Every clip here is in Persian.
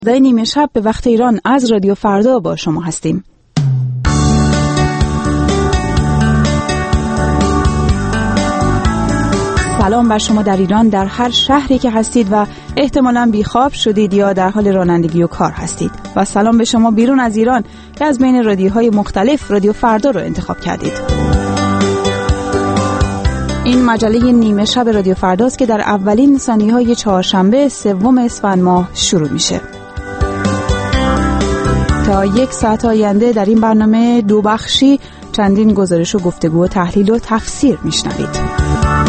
در نیمه شب به وقت ایران از رادیو فردا با شما هستیم. سلام بر شما در ایران، در هر شهری که هستید و احتمالاً بیخواب شدید یا در حال رانندگی و کار هستید، و سلام به شما بیرون از ایران که از بین رادیوهای مختلف رادیو فردا رو انتخاب کردید. این مجله نیمه شب رادیو فرداست که در اولین ثانیه‌های چهارشنبه 3 اسفند ماه شروع میشه. تا 1 ساعت آینده در این برنامه 2 بخشی چندین گزارش و گفتگو و تحلیل و تفسیر میشنوید.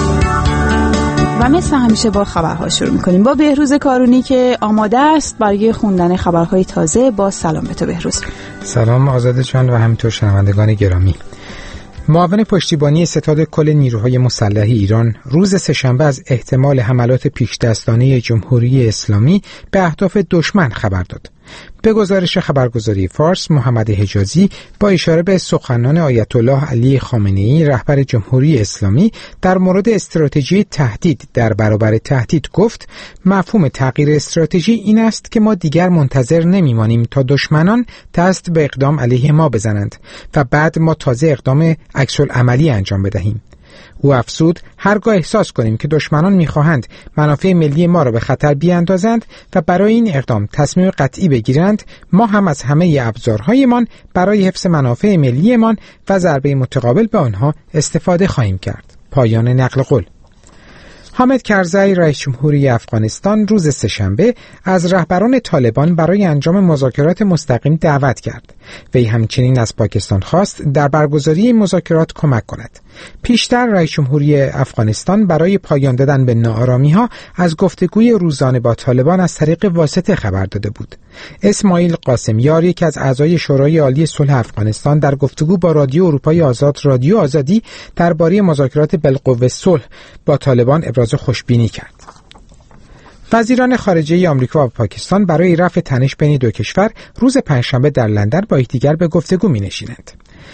و مثل همیشه با خبرها شروع میکنیم با بهروز کارونی که آماده است برای خوندن خبرهای تازه. با سلام به تو بهروز. سلام آزاده جان و همینطور شنوندگان گرامی. معاون پشتیبانی ستاد کل نیروهای مسلح ایران روز سه‌شنبه از احتمال حملات پیشدستانه جمهوری اسلامی به اهداف دشمن خبر داد. به گزارش خبرگزاری فارس، محمد حجازی با اشاره به سخنان آیت الله علی خامنه‌ای رهبر جمهوری اسلامی در مورد استراتژی تهدید در برابر تهدید گفت: مفهوم تغییر استراتژی این است که ما دیگر منتظر نمیمانیم تا دشمنان دست به اقدام علیه ما بزنند و بعد ما تازه اقدام عکس‌العملی انجام بدهیم. او افزود: هرگاه احساس کنیم که دشمنان می‌خواهند منافع ملی ما را به خطر بیاندازند و برای این اقدام تصمیم قطعی بگیرند، ما هم از همه ابزارهایمان برای حفظ منافع ملیمان و ضربه متقابل به آنها استفاده خواهیم کرد. پایان نقل قول. حامد کرزی رئیس جمهوری افغانستان روز سه‌شنبه از رهبران طالبان برای انجام مذاکرات مستقیم دعوت کرد. وی همچنین از پاکستان خواست در برگزاری مذاکرات کمک کند. پیشتر رئیس جمهوری افغانستان برای پایان دادن به ناآرامی‌ها از گفتگوی روزانه با طالبان از طریق واسطه خبر داده بود. اسماعیل قاسمیار، یکی از اعضای شورای عالی صلح افغانستان، در گفتگو با رادیو اروپای آزاد رادیو آزادی درباره مذاکرات بالقوه صلح با طالبان ابراز خوشبینی کرد. وزیران خارجه آمریکا و پاکستان برای رفع تنش بین دو کشور روز پنجشنبه در لندن با یکدیگر به گفتگو می‌نشینند.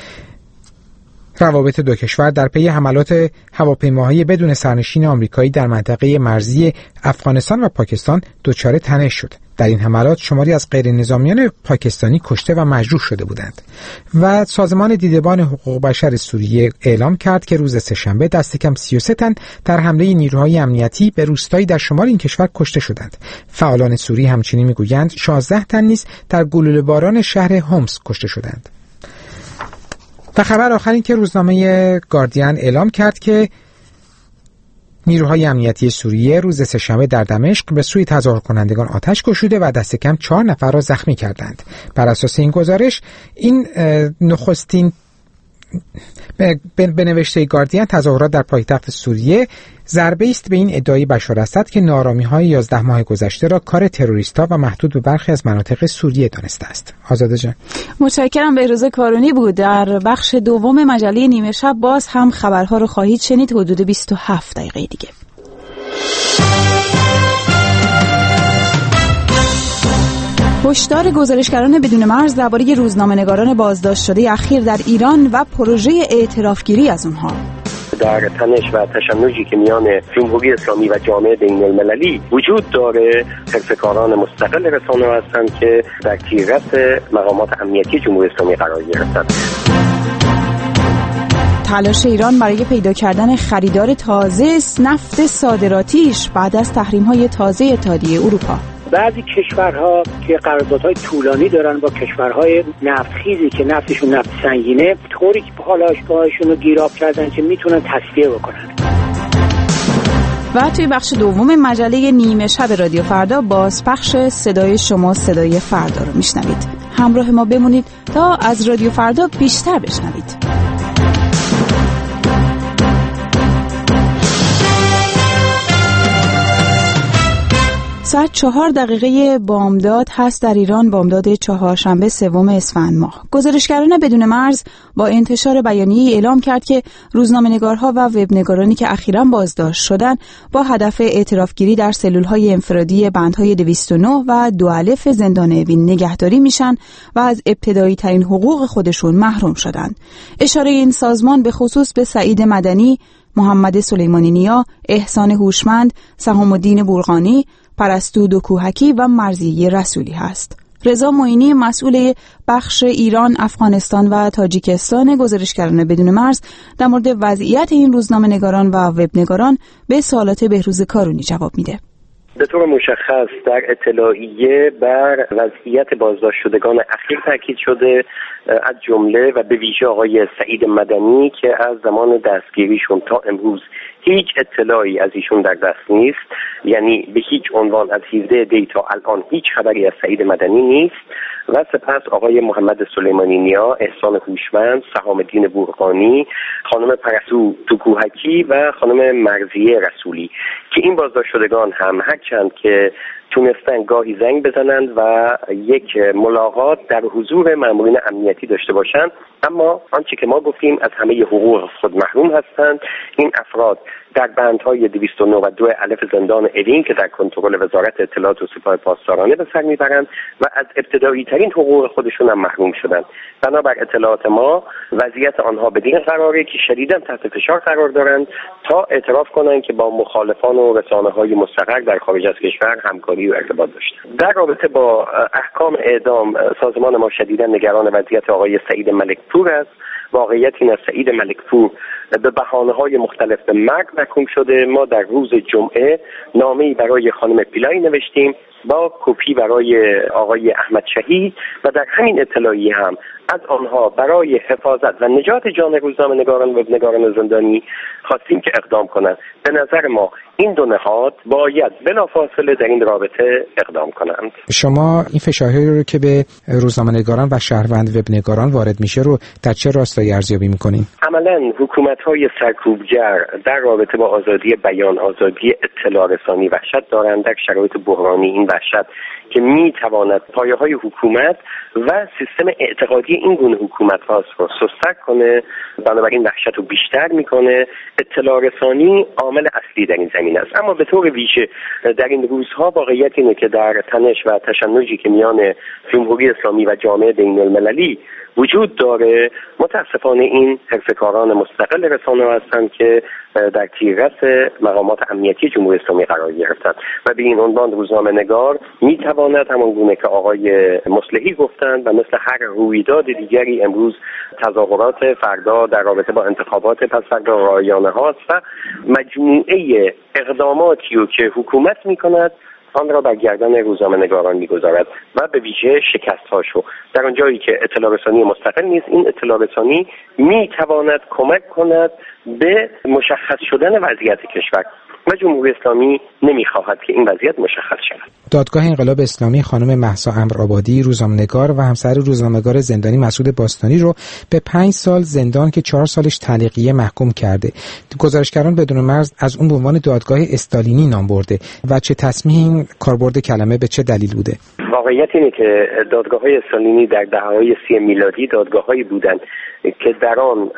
روابط دو کشور در پی حملات هواپیماهای بدون سرنشین آمریکایی در منطقه مرزی افغانستان و پاکستان دچار تنش شد. در این حملات شماری از غیرنظامیان پاکستانی کشته و مجروح شده بودند و سازمان دیدبان حقوق بشر سوریه اعلام کرد که روز سه‌شنبه دست کم 33 تن در حمله نیروهای امنیتی به روستایی در شمال این کشور کشته شدند. فعالان سوری همچنین میگویند 16 تن نیز در گلوله‌باران شهر هومس کشته شدند. و خبر آخر این که روزنامه گاردین اعلام کرد که نیروهای امنیتی سوریه روز سه‌شنبه در دمشق به سوی تظاهر کنندگان آتش گشوده و دست کم 4 نفر را زخمی کردند. بر اساس این گزارش، این نخستین به نوشته گاردین تظاهرات در پایتخت سوریه ضربه است به این ادعای بشار اسد که ناآرامی‌های 11 ماه گذشته را کار تروریست‌ها و محدود به برخی از مناطق سوریه دانسته است. آزاده جان. متشکرم. بهروز کارونی بود. در بخش دوم مجله نیمه شب باز هم خبرها رو خواهید شنید حدود 27 دقیقه دیگه. هشدار گزارشگران بدون مرز درباره روزنامه‌نگاران بازداشت شده اخیر در ایران و پروژه اعترافگیری از اونها. در تنش و تشنجی که میان جمهوری اسلامی و جامعه بین‌المللی وجود داره، حرفه‌کاران مستقل رسانه هستند که در تیررس مقامات امنیتی جمهوری اسلامی قرار گرفتند. تلاش ایران برای پیدا کردن خریدار تازه نفت صادراتیش بعد از تحریم‌های تازه اتحادیه اروپا. بعضی کشورها که قراردادهای طولانی دارن با کشورهای نفتخیزی که نفتشون نفت سنگینه، طوری که پالایشگاهشون رو گیراب کردن که میتونن تصفیه بکنن. و توی بخش دوم مجله نیمه شب رادیو فردا بازپخش صدای شما صدای فردا رو میشنوید. همراه ما بمونید تا از رادیو فردا بیشتر بشنوید. ساعت 4 بامداد هست در ایران، بامداد چهارشنبه 3 اسفند ماه. گزارشگران بدون مرز با انتشار بیانیه‌ای اعلام کرد که روزنامه‌نگارها و وبنگارانی که اخیراً بازداشت شدند با هدف اعترافگیری در سلول‌های انفرادی بندهای 209 و 2 الف زندان اوین نگهداری میشن و از ابتدایی ترین حقوق خودشون محروم شدند. اشاره این سازمان به خصوص به سعید مدنی، محمد سلیمانی نیا، احسان هوشمند، سهام الدین بورقانی، پرستو دکوهکی و مرضیه رسولی هست. رضا معینی مسئول بخش ایران، افغانستان و تاجیکستان گزارشگران بدون مرز در مورد وضعیت این روزنامه‌نگاران و وبنگاران به سوالات بهروز کارونی جواب میده. به طور مشخص در اطلاعیه بر وضعیت بازداشت شدگان اخیر تاکید شده، از جمله و به ویژه آقای سعید مدنی که از زمان دستگیریشون تا امروز هیچ اطلاعی از ایشون در دست نیست، یعنی به هیچ عنوان از 17 دی تا الان هیچ خبری از سعید مدنی نیست. و سپس آقای محمد سلیمانی نیا، احسان هوشمند، سهام الدین بورقانی، خانم پرستو دکوهکی و خانم مرضیه رسولی که این بازداشت شدگان هم هرچند که تونستن گاهی زنگ بزنند و یک ملاقات در حضور مامورین امنیتی داشته باشند، اما آنچه که ما گفتیم از همه حقوق خود محروم هستند. این افراد در بندهای 292 الف زندان اوین که در کنترل وزارت اطلاعات و سپاه پاسدارانه به سر میبرند و از ابتدایی ترین حقوق خودشون هم محروم شدند. بنابر اطلاعات ما وضعیت آنها بدین قراره که شدیداً تحت فشار قرار دارند تا اعتراف کنند که با مخالفان و رسانه‌های مستقل در خارج از کشور همکاری و ارتباط داشتند. در رابطه با احکام اعدام سازمان ما شدیداً نگران وضعیت آقای سعید ملکپور است. واقعیت این است سعید ملکپور به بهانه‌های مختلف به مرگ محکوم شده. ما در روز جمعه نامه‌ای برای خانم پیلای نوشتیم با کپی برای آقای احمد شهید و در همین اطلاعیه هم از آنها برای حفاظت و نجات جان روزنامه‌نگاران و نگاران زندانی خواستیم که اقدام کنند. به نظر ما این دو نهاد باید بلافاصله در این رابطه اقدام کنند. شما این فشارهایی رو که به روزنامه‌نگاران و شهروند وبنگاران وارد میشه رو در چه راستایی ارزیابی می‌کنین؟ عملاً حکومت‌های سرکوبگر در رابطه با آزادی بیان، آزادی اطلاع رسانی وحشت دارند. در شرایط بحرانی این وحشت که می‌تواند پایه‌های حکومت و سیستم اعتقادی این گونه حکومت‌ها رو سست‌تر کنه، بنابراین وحشت رو بیشتر می‌کنه. اطلاع رسانی عامل اصلی در این زمینه است. اما به طور ویژه در این روزها واقعیت اینه که در تنش و تشنجی که میان جمهوری اسلامی و جامعه بین‌المللی وجود داره، متاسفانه این حرفه‌کاران مستقل رسانه هستند که در تیررس مقامات امنیتی جمهوری اسلامی قرار گرفتند و به این عنوان روزنامه‌نگار میتواند همان گونه که آقای مصلحی گفتند و مثل هر رویداد دیگری امروز تظاهرات فردا در رابطه با انتخابات پس فردا رایانه هاست و مجموعه اقداماتی رو که حکومت میکند آن را بر گردن روزنامه‌نگاران می‌گذارد و به ویژه شکست‌هاشو در آنجایی که اطلاع رسانی مستقل نیست. این اطلاع رسانی می‌تواند کمک کند به مشخص شدن وضعیت کشور و جمهوری اسلامی نمی‌خواهد که این وضعیت مشخص شود. دادگاه انقلاب اسلامی خانم مهسا امرآبادی، روزنامه‌نگار و همسر روزنامه‌نگار زندانی مسعود باستانی رو به 5 سال زندان که 4 سالش تعلیقیه محکوم کرده. گزارشگران بدون مرز از اون به عنوان دادگاه استالینی نام برده و چه تصمیمی این کاربرد کلمه به چه دلیل بوده؟ واقعیت اینه که دادگاه‌های استالینی در دهه‌های 30 میلادی دادگاه‌هایی بودند که در آن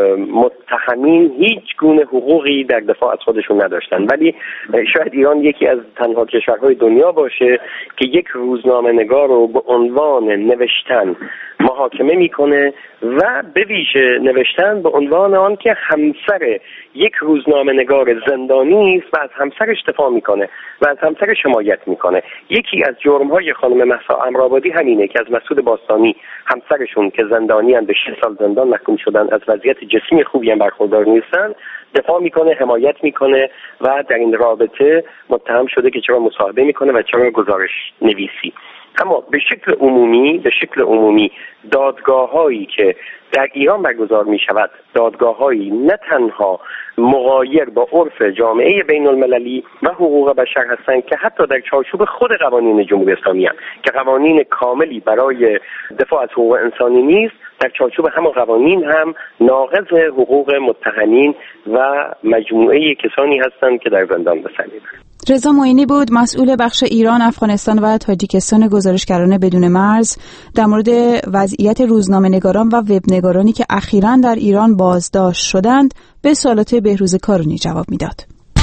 متهمین هیچ گونه حقوقی در دفاع از خودشون نداشتند، ولی شاید ایران یکی از تنها کشورهای دنیا باشه که یک روزنامه‌نگار رو به عنوان نوشتن محاکمه میکنه و به ویژه نوشتن به عنوان آن که همسر یک روزنامه‌نگار زندانی است و از همسرش دفاع میکنه و از همسرش حمایت میکنه. یکی از جرم‌های خانم مهسا امرآبادی همینه که از مسعود باستانی همسرشون که زندانیان به 6 سال زندان محکوم شدن، از وضعیت جسمی خوبی هم برخوردار نیستن، دفاع میکنه، حمایت میکنه و در این رابطه متهم شده که چرا مصاحبه میکنه و چرا گزارش نویسی. اما به شکل عمومی دادگاه‌هایی که در ایران برگزار می‌شود، دادگاه‌هایی نه تنها مغایر با عرف جامعه بین‌المللی و حقوق بشر هستند که حتی در چارچوب خود قوانین جمهوری اسلامی هستند که قوانین کاملی برای دفاع از حقوق انسانی نیست، در چارچوب همون قوانین هم ناقض حقوق متهمین و مجموعه کسانی هستند که در زندان به سر میبرند. رضا معینی بود، مسئول بخش ایران، افغانستان و تاجیکستان گزارشگران بدون مرز، در مورد وضعیت روزنامه‌نگاران و وبنگارانی که اخیراً در ایران بازداشت شدند به سوالات بهروز کارونی جواب میداد.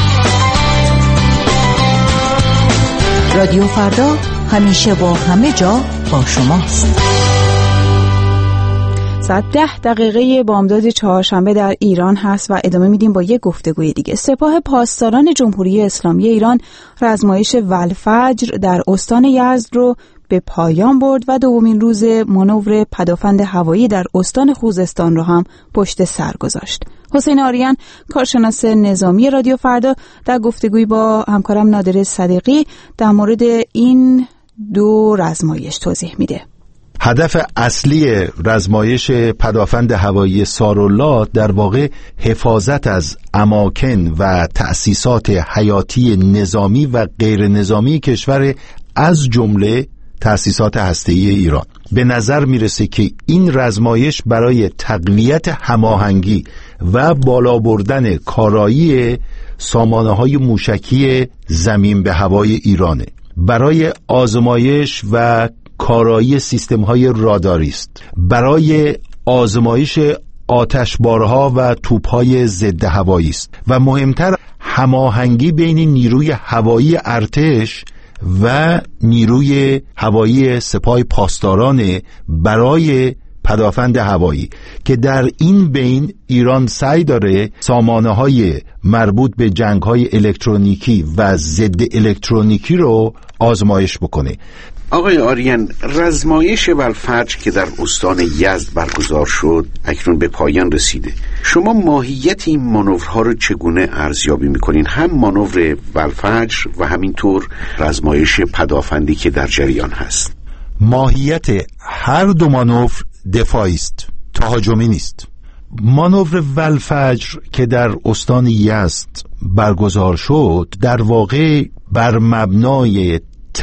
رادیو فردا همیشه با همه جا با شماست. ساعت 10 بامداد چهارشنبه در ایران هست و ادامه میدیم با یک گفتگوی دیگه. سپاه پاسداران جمهوری اسلامی ایران رزمایش والفجر در استان یزد رو به پایان برد و دومین روز مانور پدافند هوایی در استان خوزستان رو هم پشت سر گذاشت. حسین آریان، کارشناس نظامی رادیو فردا، در گفتگوی با همکارم نادر صدیقی در مورد این دو رزمایش توضیح میده. هدف اصلی رزمایش پدافند هوایی سارالله در واقع حفاظت از اماکن و تأسیسات حیاتی نظامی و غیر نظامی کشور، از جمله تأسیسات هسته‌ای ایران. به نظر میرسه که این رزمایش برای تقویت هماهنگی و بالا بردن کارایی سامانه‌های موشکی زمین به هوای ایرانه. برای آزمایش و کارایی سیستم‌های راداری است، برای آزمایش آتشبارها و توپ‌های ضد هوایی است و مهمتر هماهنگی بین نیروی هوایی ارتش و نیروی هوایی سپاه پاسداران برای پدافند هوایی، که در این بین ایران سعی داره سامانه‌های مربوط به جنگ‌های الکترونیکی و ضد الکترونیکی رو آزمایش بکنه. آقای آریان، رزمایش والفجر که در استان یزد برگزار شد اکنون به پایان رسیده. شما ماهیت این مانورها رو چگونه ارزیابی میکنین؟ هم مانور والفجر و همینطور رزمایش پدافندی که در جریان هست. ماهیت هر دو مانور دفاعی است، تهاجمی نیست. مانور والفجر که در استان یزد برگزار شد در واقع بر مبنای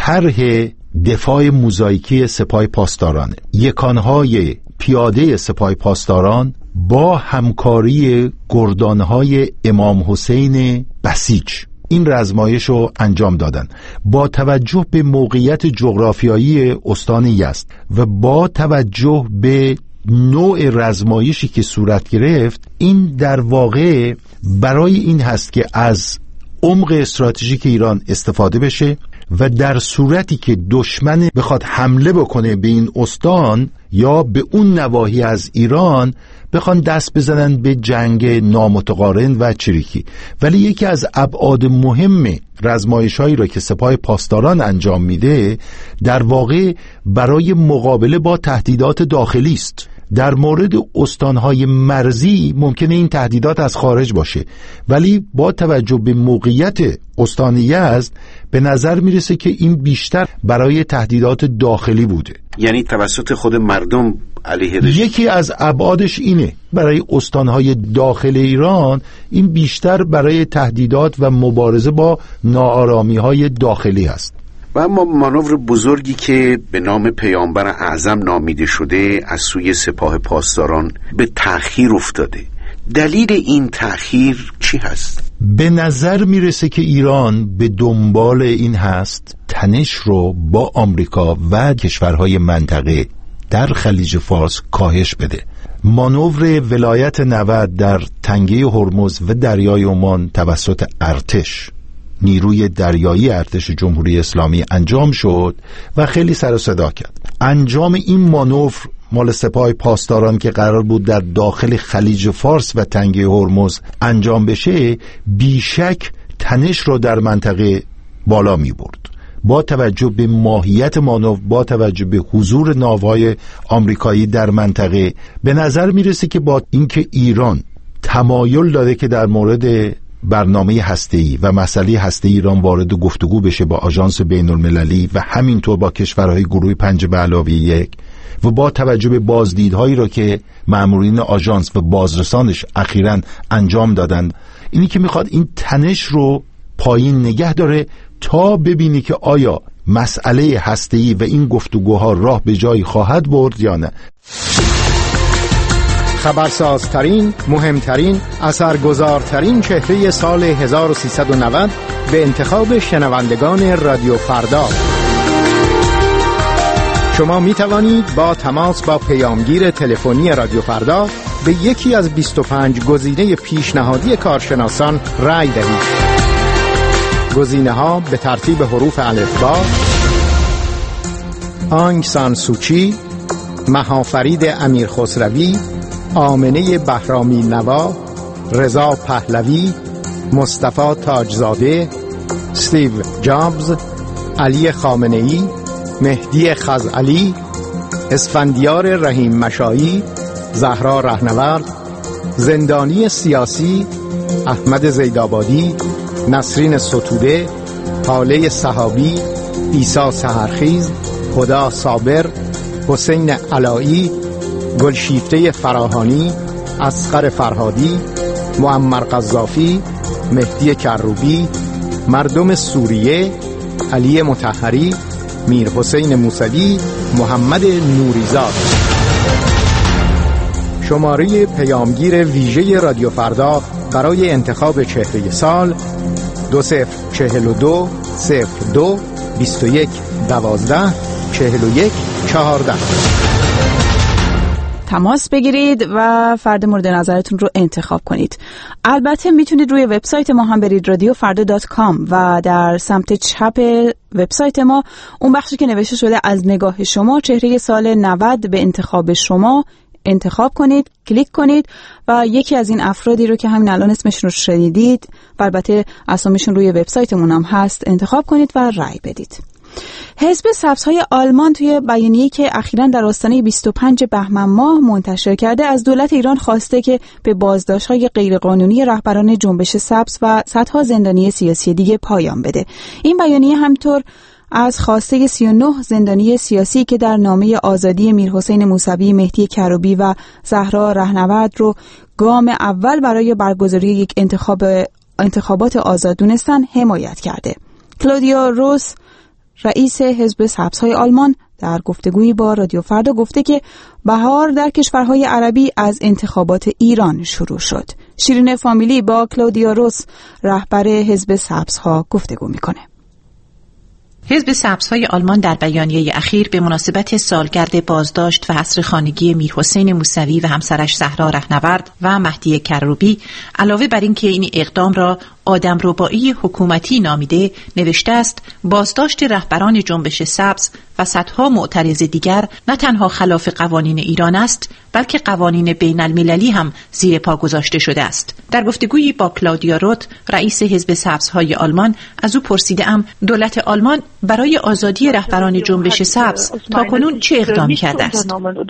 طرح دفاع موزاییکی سپاه پاسداران، یکانهای پیاده سپاه پاسداران با همکاری گردانهای امام حسین بسیج این رزمایش رو انجام دادن. با توجه به موقعیت جغرافیایی استان یزد و با توجه به نوع رزمایشی که صورت گرفت، این در واقع برای این هست که از عمق استراتژیک ایران استفاده بشه و در صورتی که دشمن بخواد حمله بکنه به این استان یا به اون نواحی از ایران، بخوان دست بزنن به جنگ نامتقارن و چریکی. ولی یکی از ابعاد مهم رزمایش‌هایی را که سپاه پاسداران انجام میده در واقع برای مقابله با تهدیدات داخلی است. در مورد استانهای مرزی ممکنه این تهدیدات از خارج باشه، ولی با توجه به موقعیت استان یزد به نظر میرسه که این بیشتر برای تهدیدات داخلی بوده، یعنی توسط خود مردم علیه رژیم. یکی از ابعادش اینه، برای استانهای داخل ایران این بیشتر برای تهدیدات و مبارزه با ناآرامی‌های داخلی است. و اما مانور بزرگی که به نام پیامبر اعظم نامیده شده از سوی سپاه پاسداران به تأخیر افتاده. دلیل این تأخیر چی هست؟ به نظر میرسه که ایران به دنبال این هست تنش رو با آمریکا و کشورهای منطقه در خلیج فارس کاهش بده. مانور ولایت 90 در تنگه هرمز و دریای عمان توسط ارتش، نیروی دریایی ارتش جمهوری اسلامی انجام شد و خیلی سر و صدا کرد. انجام این مانور مال سپاه پاسداران که قرار بود در داخل خلیج فارس و تنگه هرمز انجام بشه، بیشک تنش رو در منطقه بالا می برد. با توجه به ماهیت مانور، با توجه به حضور ناوهای آمریکایی در منطقه، به نظر میرسه که با اینکه ایران تمایل داره که در مورد برنامه هسته‌ای و مسئله هسته‌ای ایران وارد گفتگو بشه با آژانس بین‌المللی و همینطور با کشورهای گروه 5+1 و با توجه به بازدیدهایی را که مامورین آژانس و بازرسانش اخیراً انجام دادن، اینی که میخواد این تنش رو پایین نگه داره تا ببینی که آیا مسئله هسته‌ای و این گفتگوها راه به جایی خواهد برد یا نه. خبرسازترین، مهمترین، اثرگذارترین چهره سال 1390 به انتخاب شنوندگان رادیو فردا. شما می توانید با تماس با پیامگیر تلفنی رادیو فردا به یکی از 25 گزینه پیشنهادی کارشناسان رأی دهید. گزینه ها به ترتیب حروف الفبا: آنگ سان سوچی، مهافرید امیر خسروی، آمنه بهرامی نوا، رضا پهلوی، مصطفی تاجزاده، استیو جابز، علی خامنه‌ای، مهدی خزعلی، اسفندیار رحیم مشایی، زهرا رهنورد، زندانی سیاسی احمد زیدآبادی، نسرین ستوده، حاله صحابی، عیسی سحرخیز، خدا صابر، حسین علایی، گلشیفته فراهانی، اصغر فرهادی، معمر قذافی، مهدی کروبی، مردم سوریه، علی مطهری، میر حسین موسوی، محمد نوریزاد. شماره پیامگیر ویژه رادیو فردا برای انتخاب چهره سال 2042 02 21 12 41 14. تماس بگیرید و فرد مورد نظرتون رو انتخاب کنید. البته میتونید روی وبسایت ما هم برید radiofarda.com و در سمت چپ وبسایت ما اون بخشی که نوشته شده از نگاه شما چهره سال 90 به انتخاب شما انتخاب کنید، کلیک کنید و یکی از این افرادی رو که همین الان اسمشون رو شنیدید و البته اسامیشون روی وبسایتمون هم هست انتخاب کنید و رأی بدید. حزب سبزهای آلمان توی بیانیه‌ای که اخیراً در آستانه 25 بهمن ماه منتشر کرده از دولت ایران خواسته که به بازداشت‌های غیرقانونی رهبران جنبش سبز و صدها زندانی سیاسی دیگه پایان بده. این بیانیه همینطور از خواسته 39 زندانی سیاسی که در نامه آزادی میرحسین موسوی، مهدی کروبی و زهرا رهنورد رو گام اول برای برگزاری یک انتخابات آزاد دونستن حمایت کرده. کلودیا روس، رئیس حزب سبزهای آلمان، در گفتگویی با رادیو فردا گفته که بهار در کشورهای عربی از انتخابات ایران شروع شد. شیرین فامیلی با کلودیا روس، رهبر حزب سبزها، گفتگو میکنه. حزب سبزهای آلمان در بیانیه اخیر به مناسبت سالگرد بازداشت و حصر خانگی میرحسین موسوی و همسرش زهرا رهنورد و مهدی کروبی علاوه بر اینکه این اقدام را آدمربایی حکومتی نامیده، نوشته است بازداشت رهبران جنبش سبز و صدها معترض دیگر نه تنها خلاف قوانین ایران است، بلکه قوانین بین المللی هم زیر پا گذاشته شده است. در گفتگویی با کلودیا روت، رئیس حزب سبزهای آلمان، از او پرسیدم دولت آلمان برای آزادی رهبران جنبش سبز تاکنون چه اقدامی کرده است؟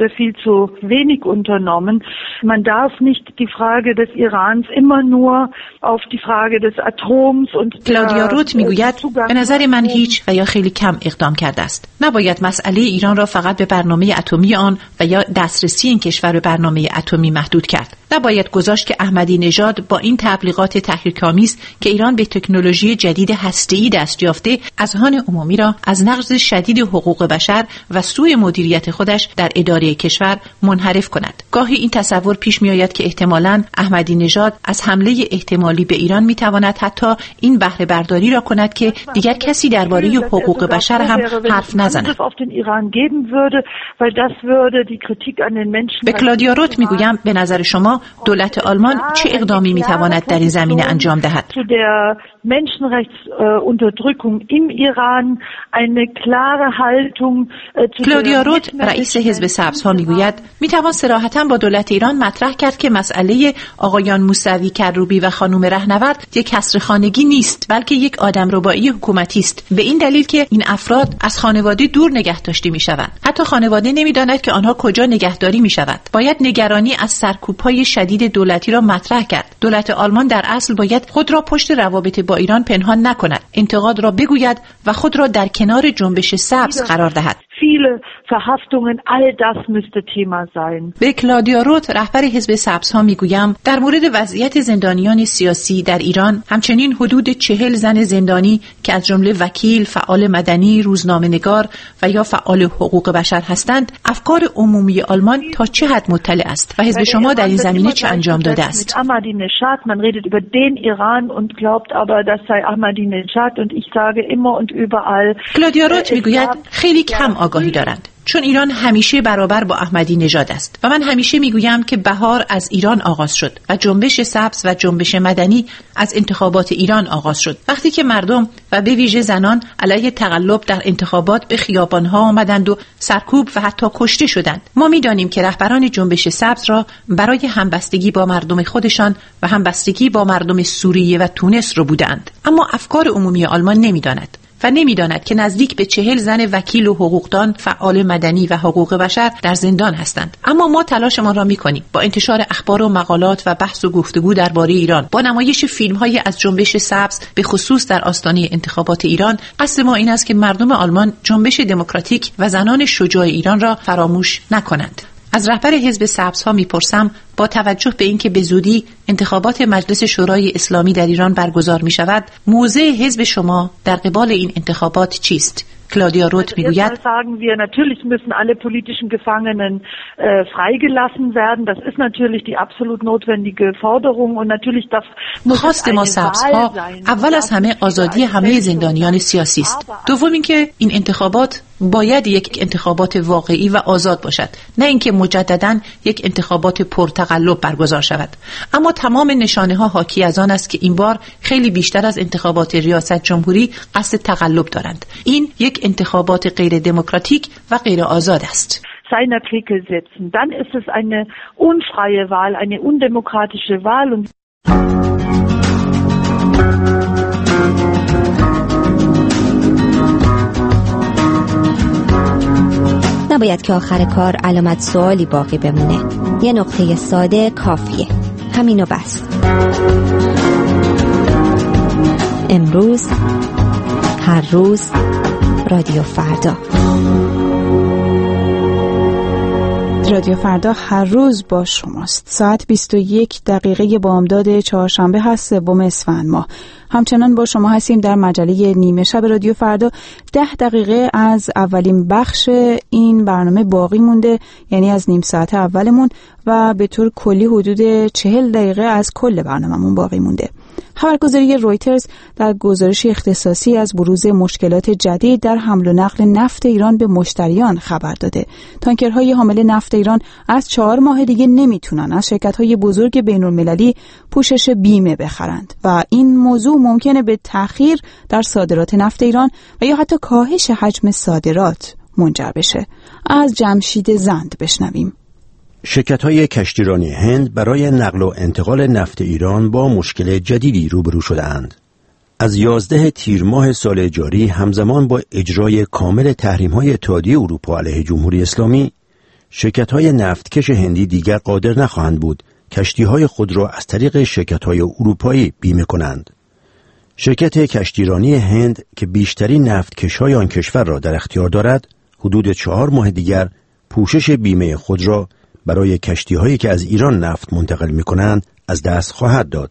Man darf nicht die Frage des Irans immer nur auf die Frage des Atoms und کلودیا روت میگوید به نظر من هیچ و یا خیلی کم اقدام کرده است. نباید مسئله ایران را فقط به برنامه اتمی آن و یا دسترسی این کشور به برنامه اتمی محدود کرد. نباید گذاشت که احمدی نژاد با این تبلیغات تحریک‌آمیز که ایران به تکنولوژی جدید هسته‌ای دست یافته، اذهان عمومی را از نقض شدید حقوق بشر و سوء مدیریت خودش در اداره کشور منحرف کند. گاهی این تصور پیش می‌آید که احتمالاً احمدی نژاد از حمله احتمالی به ایران می‌تواند حتی این بهره برداری را کند که دیگر کسی درباره حقوق بشر هم حرف نزند. به کلودیا روت میگویم به نظر شما دولت آلمان چه اقدامی میتواند در این زمینه انجام دهد؟ کلودیا روت، رئیس حزب سبزها، میگوید میتوان صراحتاً با دولت ایران مطرح کرد که مسئله آقایان موسوی، کروبی و خانم رهنورد یک کسرخانگی نیست، بلکه یک آدمربایی حکومتی است، به این دلیل که این افراد از خانواده دور نگه داشته میشوند. حتی خانواده نمیداند که آنها کجا نگهداری میشوند. باید نگرانی از سرکوب‌های شدید دولتی را مطرح کرد. دولت آلمان در اصل باید خود را پشت روابط با ایران پنهان نکند، انتقاد را بگوید و خود را در کنار جنبش سبز قرار دهد. به کلودیا روت، رهبر حزب سبزها، میگویم در مورد وضعیت زندانیان سیاسی در ایران، همچنین حدود 40 زن زندانی که از جمله وکیل، فعال مدنی، روزنامه‌نگار و یا فعال حقوق بشر هستند، افکار عمومی آلمان تا چه حد مطلع است و حزب شما در این زمینه چه انجام داده است؟ Man redet über den Iran und glaubt aber, das sei Ahmadinejad und ich sage immer und überall. کلودیا روت میگوید خیلی کم آگاهی دارند. چون ایران همیشه برابر با احمدی نژاد است و من همیشه میگویم که بهار از ایران آغاز شد و جنبش سبز و جنبش مدنی از انتخابات ایران آغاز شد. وقتی که مردم و به ویژه زنان علیه تقلب در انتخابات به خیابان‌ها آمدند و سرکوب و حتی کشته شدند. ما می‌دانیم که رهبران جنبش سبز را برای همبستگی با مردم خودشان و همبستگی با مردم سوریه و تونس رو بودند. اما افکار عمومی آلمان نمی‌داند و نمی‌داند که نزدیک به 40 زن وکیل و حقوقدان، فعال مدنی و حقوق بشر در زندان هستند. اما ما تلاشمان را می‌کنیم با انتشار اخبار و مقالات و بحث و گفتگو درباره ایران، با نمایش فیلم‌های از جنبش سبز به خصوص در آستانه انتخابات ایران. قصد ما این است که مردم آلمان جنبش دموکراتیک و زنان شجاع ایران را فراموش نکنند. از رهبر حزب سبزها میپرسم با توجه به اینکه به زودی انتخابات مجلس شورای اسلامی در ایران برگزار می شود، موضع حزب شما در قبال این انتخابات چیست؟ Claudia Roth میگوید sagen wir, natürlich müssen alle politischen Gefangenen freigelassen werden. Das ist natürlich die absolut notwendige Forderung und natürlich das muss خواست ما سبزها اول از همه آزادی همه زندانیان سیاسی است. دوم اینکه این انتخابات باید یک انتخابات واقعی و آزاد باشد، نه اینکه مجدداً یک انتخابات پرتقلب برگزار شود. اما تمام نشانه‌ها حاکی از آن است که این بار خیلی بیشتر از انتخابات ریاست جمهوری قصد تقلب دارند. این یک انتخابات غیر دموکراتیک و غیر آزاد است. seiner Clique setzen, dann ist es eine unfreie Wahl, eine undemokratische Wahl und نباید که آخر کار علامت سوالی باقی بمونه. یه نقطه ساده کافیه. همینو بس. امروز، هر روز، رادیو فردا. رادیو فردا هر روز با شماست. ساعت 21 بامداد چهارشنبه هست، سوم اسفند ماه. همچنان با شما هستیم در مجله نیمه شب رادیو فردا. 10 دقیقه از اولین بخش این برنامه باقی مونده، یعنی از نیم ساعت اولمون، و به طور کلی حدود 40 دقیقه از کل برنامه‌مون باقی مونده. خبرگزاری رویترز در گزارش اختصاصی از بروز مشکلات جدید در حمل و نقل نفت ایران به مشتریان خبر داده. تانکرهای حامل نفت ایران از 4 ماه دیگه نمیتونن از شرکت‌های بزرگ بین‌المللی پوشش بیمه بخرند و این موضوع ممکنه به تأخیر در صادرات نفت ایران و یا حتی کاهش حجم صادرات منجر بشه. از جمشید زند بشنویم. شرکت‌های کشتیرانی هند برای نقل و انتقال نفت ایران با مشکل جدیدی روبرو شده‌اند. از 11 تیر ماه سال جاری همزمان با اجرای کامل تحریم‌های اتحادیه اروپا علیه جمهوری اسلامی، شرکت‌های نفتکش هندی دیگر قادر نخواهند بود کشتی‌های خود را از طریق شرکت‌های اروپایی بیمه کنند. شرکت کشتیرانی هند که بیشترین نفتکش‌های آن کشور را در اختیار دارد، حدود 4 ماه دیگر پوشش بیمه خود را برای کشتی‌هایی که از ایران نفت منتقل می‌کنند از دست خواهد داد.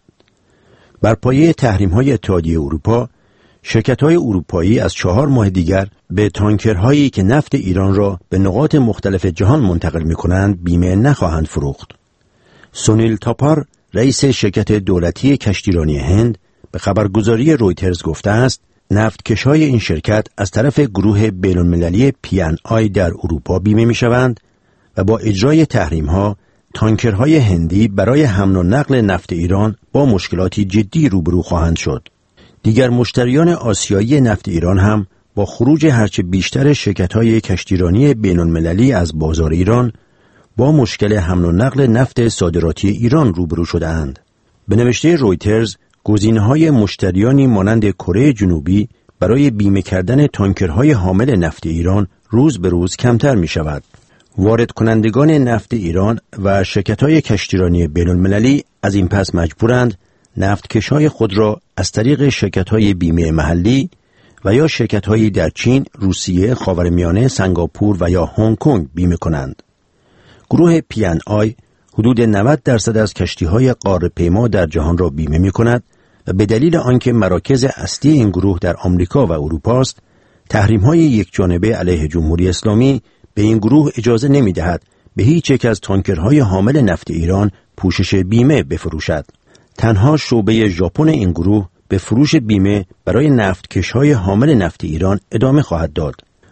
بر پایه تحریم‌های اتحادیه اروپا، شرکت‌های اروپایی از 4 ماه دیگر به تانکرهایی که نفت ایران را به نقاط مختلف جهان منتقل می‌کنند بیمه نخواهند فروخت. سونیل تاپار، رئیس شرکت دولتی کشتیرانی هند، به خبرگزاری رویترز گفته است نفتکش‌های این شرکت از طرف گروه بین‌المللی P&I در اروپا بیمه می‌شوند و با اجرای تحریم‌ها تانکرهای هندی برای حمل و نقل نفت ایران با مشکلاتی جدی روبرو خواهند شد. دیگر مشتریان آسیایی نفت ایران هم با خروج هرچه بیشتر شرکت‌های کشتیرانی بین‌المللی از بازار ایران با مشکل حمل و نقل نفت صادراتی ایران روبرو شده‌اند. به نوشته رویترز، گزینه‌های مشتریانی مانند کره جنوبی برای بیمه کردن تانکرهای حامل نفت ایران روز به روز کمتر می‌شود. وارد کنندگان نفت ایران و شرکت‌های کشتیرانی بین‌المللی از این پس مجبورند نفتکش‌های خود را از طریق شرکت‌های بیمه محلی و یا شرکت‌هایی در چین، روسیه، خاورمیانه، سنگاپور و یا هنگ کنگ بیمه کنند. گروه P&I حدود 90% از کشتی‌های قاره‌پیما در جهان را بیمه می‌کند و به دلیل آنکه مراکز اصلی این گروه در آمریکا و اروپا است، تحریم‌های یکجانبه علیه جمهوری اسلامی به این گروه اجازه نمی‌دهد به هیچ یک از تانکرهای حامل نفت ایران پوشش بیمه بفروشد. تنها شعبه ژاپن این گروه به فروش بیمه برای نفتکش‌های حامل نفت ایران ادامه خواهد داد.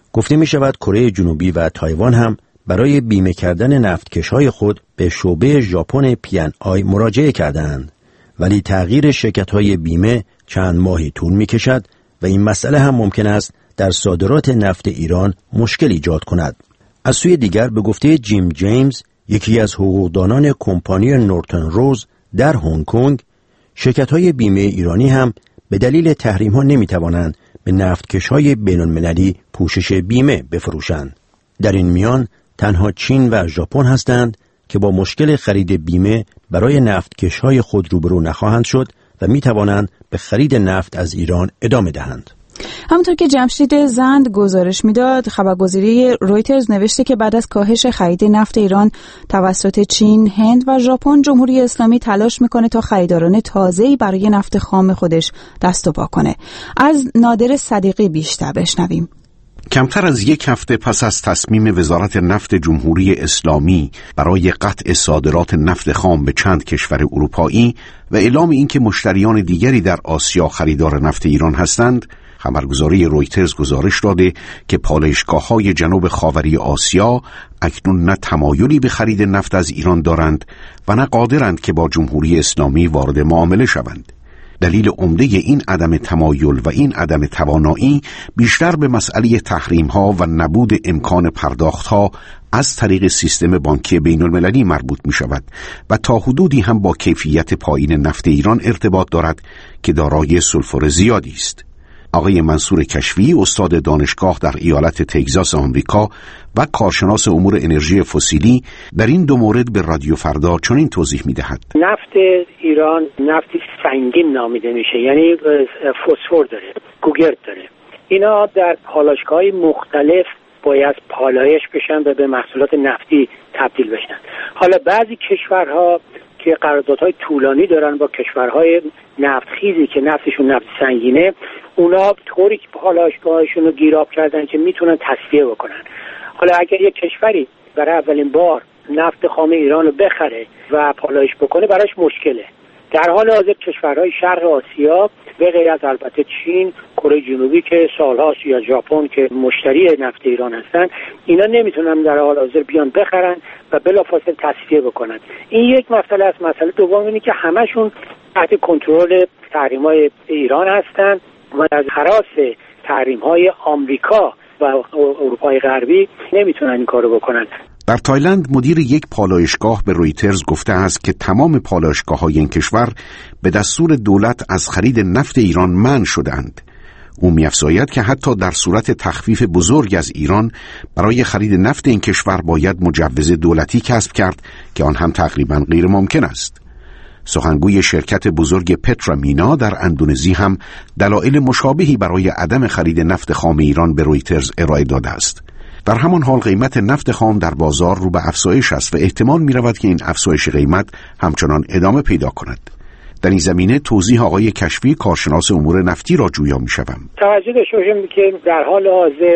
گفته می شود کره جنوبی و تایوان هم برای بیمه کردن نفتکش‌های خود به شعبه ژاپن P&I مراجعه کردند، ولی تغییر شرکت‌های بیمه چند ماهی طول می‌کشد و این مسئله هم ممکن است در صادرات نفت ایران مشکل ایجاد کند. از سوی دیگر به گفته جیم جیمز، یکی از حقوقدانان کمپانی نورتن روز در هنگ کنگ، شرکت‌های بیمه ایرانی هم به دلیل تحریم‌ها نمی‌توانند به نفتکش‌های بین‌المللی پوشش بیمه بفروشند. در این میان تنها چین و ژاپن هستند که با مشکل خرید بیمه برای نفتکش‌های خود روبرو نخواهند شد و می‌توانند به خرید نفت از ایران ادامه دهند. همونطور که جمشید زند گزارش میداد، خبرگزاری رویترز نوشته که بعد از کاهش خرید نفت ایران توسط چین، هند و ژاپن، جمهوری اسلامی تلاش میکنه تا خریداران تازه‌ای برای نفت خام خودش دست و پا کنه. از نادر صدیقی بیشتر بشنویم. کمتر از یک هفته پس از تصمیم وزارت نفت جمهوری اسلامی برای قطع صادرات نفت خام به چند کشور اروپایی و اعلام اینکه مشتریان دیگری در آسیا خریدار نفت ایران هستند، خبرگزاری رویترز گزارش داده که پالایشگاه‌های جنوب خاوری آسیا اکنون نه تمایلی به خرید نفت از ایران دارند و نه قادرند که با جمهوری اسلامی وارد معامله شوند. دلیل عمده این عدم تمایل و این عدم توانایی بیشتر به مسئله تحریم‌ها و نبود امکان پرداخت‌ها از طریق سیستم بانکی بین‌المللی مربوط می‌شود و تا حدودی هم با کیفیت پایین نفت ایران ارتباط دارد که دارای سولفور زیادی است. آقای منصور کشفی، استاد دانشگاه در ایالت تگزاس آمریکا و کارشناس امور انرژی فسیلی، در این دو مورد به رادیو فردا چنین توضیح می‌دهد. نفت ایران نفتی سنگین نامیده میشه، یعنی فسفر داره، کوگرد داره. اینا در پالایشگاه‌های مختلف باید پالایش بشن و به محصولات نفتی تبدیل بشن. حالا بعضی کشورها که قراردادهای طولانی دارن با کشورهای نفتخیزی که نفتشون نفت سنگینه، اونا طوری که پالایشگاهشون رو گیراب کردن که میتونن تصفیه بکنن. حالا اگر یک کشوری برای اولین بار نفت خام ایران رو بخره و پالایش بکنه، براش مشکله. در حال حاضر کشورهای شرق آسیا به غیر از البته چین، کره جنوبی که سالهاست، یا ژاپن که مشتری نفت ایران هستن، اینا نمیتونن در حال حاضر بیان بخرن و بلافاصله تصفیه بکنن. این یک مسئله است. مسئله دوم اینه که همشون تحت کنترل تحریم‌های ایران هستن و از هراس تحریم‌های آمریکا و اروپای غربی نمیتونن این کارو بکنن. در تایلند مدیر یک پالایشگاه به رویترز گفته است که تمام پالایشگاه‌های این کشور به دستور دولت از خرید نفت ایران منع شدند. او می‌افزاید که حتی در صورت تخفیف بزرگ از ایران برای خرید نفت این کشور باید مجوز دولتی کسب کرد که آن هم تقریباً غیر ممکن است. سخنگوی شرکت بزرگ پترامینا در اندونزی هم دلایل مشابهی برای عدم خرید نفت خام ایران به رویترز ارائه داده است. در همان حال قیمت نفت خام در بازار رو به افزایش است و احتمال می رود که این افزایش قیمت همچنان ادامه پیدا کند. در این زمینه توضیح آقای کشفی، کارشناس امور نفتی، را جویا می شوم. توجه داشته باشیم که در حال حاضر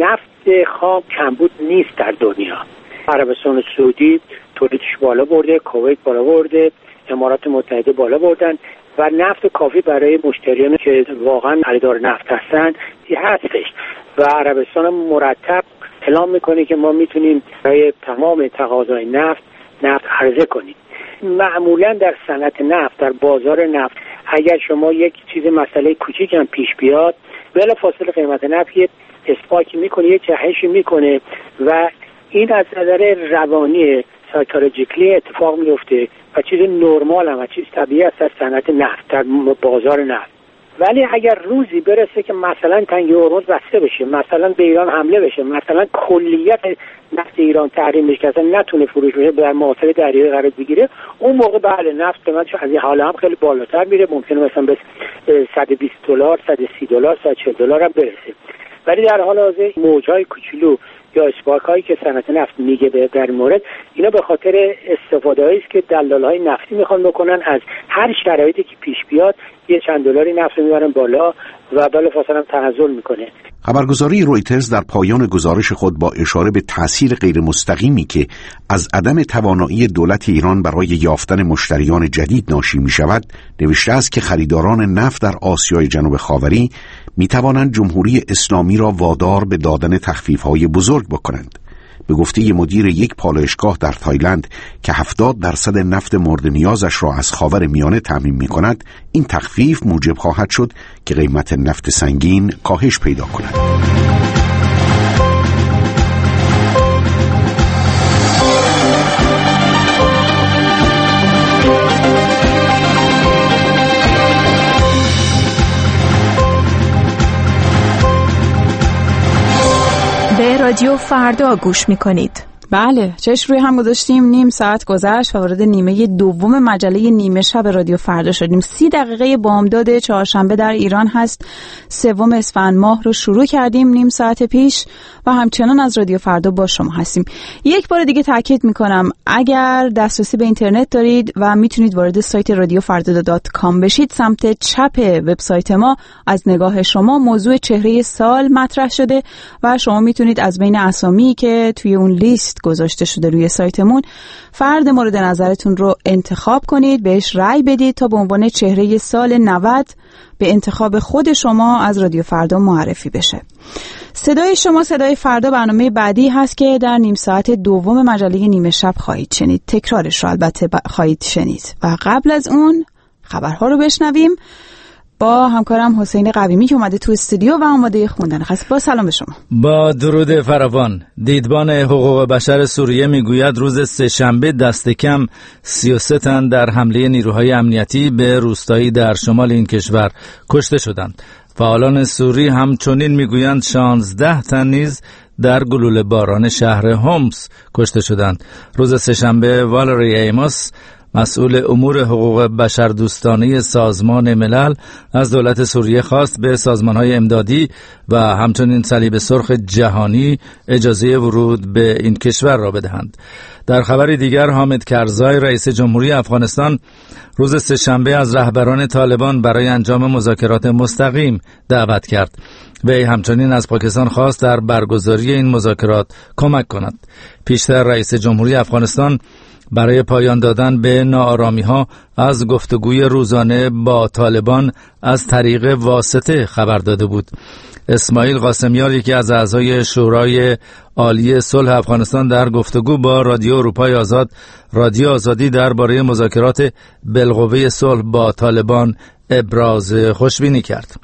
نفت خام کمبود نیست در دنیا. عربستان سعودی تولیدش بالا برده، کویت بالا برده، امارات متحده بالا بردن و نفت کافی برای مشتریان که واقعا خریدار نفت هستن هستش و عربستان مرتب اعلام میکنه که ما میتونیم برای تمام تقاضای نفت عرضه کنیم. معمولا در صنعت نفت، در بازار نفت، اگر شما یک چیز مسئله کوچیک هم پیش بیاد، بلافاصله قیمت نفت یه اسپایک میکنه، یه جهشی میکنه و این از نظر روانی سایکولوژیکلی اتفاق میفته و چیز نرمال هم و چیز طبیعی است در صنعت نفت، در بازار نفت. ولی اگر روزی برسه که مثلا تنگ هرمز بسته بشه، مثلا به ایران حمله بشه، مثلا کلیت نفت ایران تحریم بشه، اصلا نتونه فروش بشه، در معاصر دریایی قرار بگیره، اون موقع بله نفت قیمتش از این حالا هم خیلی بالاتر میره، ممکنه مثلا به $120 $130 $140 هم برسه. ولی در حال حاضر موجای کوچولو یا اسپارک هایی که صنعت نفت میگه در مورد اینا به خاطر استفاده هایی است که دلال های نفتی میخوان بکنن از هر شرایطی که پیش بیاد یه چند دلاری نفت میبرن بالا و بلافاصله هم تنزل میکنه. خبرگزاری رویترز در پایان گزارش خود با اشاره به تأثیر غیر مستقیمی که از عدم توانایی دولت ایران برای یافتن مشتریان جدید ناشی می شود نوشته است که خریداران نفت در آسیای جنوب خاوری می توانند جمهوری اسلامی را وادار به دادن تخفیف‌های بزرگ بکنند. به گفته مدیر یک پالایشگاه در تایلند که 70% نفت مورد نیازش را از خاور میانه تامین می کند، این تخفیف موجب خواهد شد که قیمت نفت سنگین کاهش پیدا کند. به رادیو فردا گوش میکنید. بله، چشم روی هم گذاشتیم، نیم ساعت گذشت و وارد نیمه دوم مجله نیمه شب رادیو فردا شدیم. 30 دقیقه بامداد چهارشنبه در ایران هست. 3 اسفند ماه رو شروع کردیم نیم ساعت پیش و همچنان از رادیو فردا با شما هستیم. یک بار دیگه تاکید میکنم اگر دسترسی به اینترنت دارید و میتونید وارد سایت radiofarda.com بشید، سمت چپ وبسایت ما از نگاه شما موضوع چهره سال مطرح شده و شما میتونید از بین اسامی که توی اون لیست گذاشته شده روی سایتمون فرد مورد نظرتون رو انتخاب کنید، بهش رأی بدید تا به عنوان چهره سال 90 به انتخاب خود شما از رادیو فردا معرفی بشه. صدای شما صدای فردا برنامه بعدی هست که در نیم ساعت دوم مجله نیمه شب خواهید شنید. تکرارش رو البته خواهید شنید و قبل از اون خبرها رو بشنویم با همکارم حسین قویمی که اومده تو استودیو و آماده خوندن. با سلام به شما. با درود فراوان. دیدبان حقوق بشر سوریه میگوید روز سه‌شنبه دست کم 33 تن در حمله نیروهای امنیتی به روستایی در شمال این کشور کشته شدند. فعالان سوری همچنین میگویند 16 تن نیز در گلوله باران شهر هومس کشته شدند. روز سه‌شنبه والری ایموس مسئول امور حقوق بشر دوستانه سازمان ملل از دولت سوریه خواست به سازمان‌های امدادی و همچنین صلیب سرخ جهانی اجازه ورود به این کشور را بدهند. در خبری دیگر حامد کرزای رئیس جمهوری افغانستان روز سه‌شنبه از رهبران طالبان برای انجام مذاکرات مستقیم دعوت کرد. وی همچنین از پاکستان خواست در برگزاری این مذاکرات کمک کند. پیشتر رئیس جمهوری افغانستان برای پایان دادن به ناآرامی‌ها از گفتگوی روزانه با طالبان از طریق واسطه خبر داده بود. اسماعیل قاسمیار یکی از اعضای شورای عالی صلح افغانستان در گفتگو با رادیو اروپای آزاد رادیو آزادی درباره مذاکرات بالقوه صلح با طالبان ابراز خوشبینی کرد.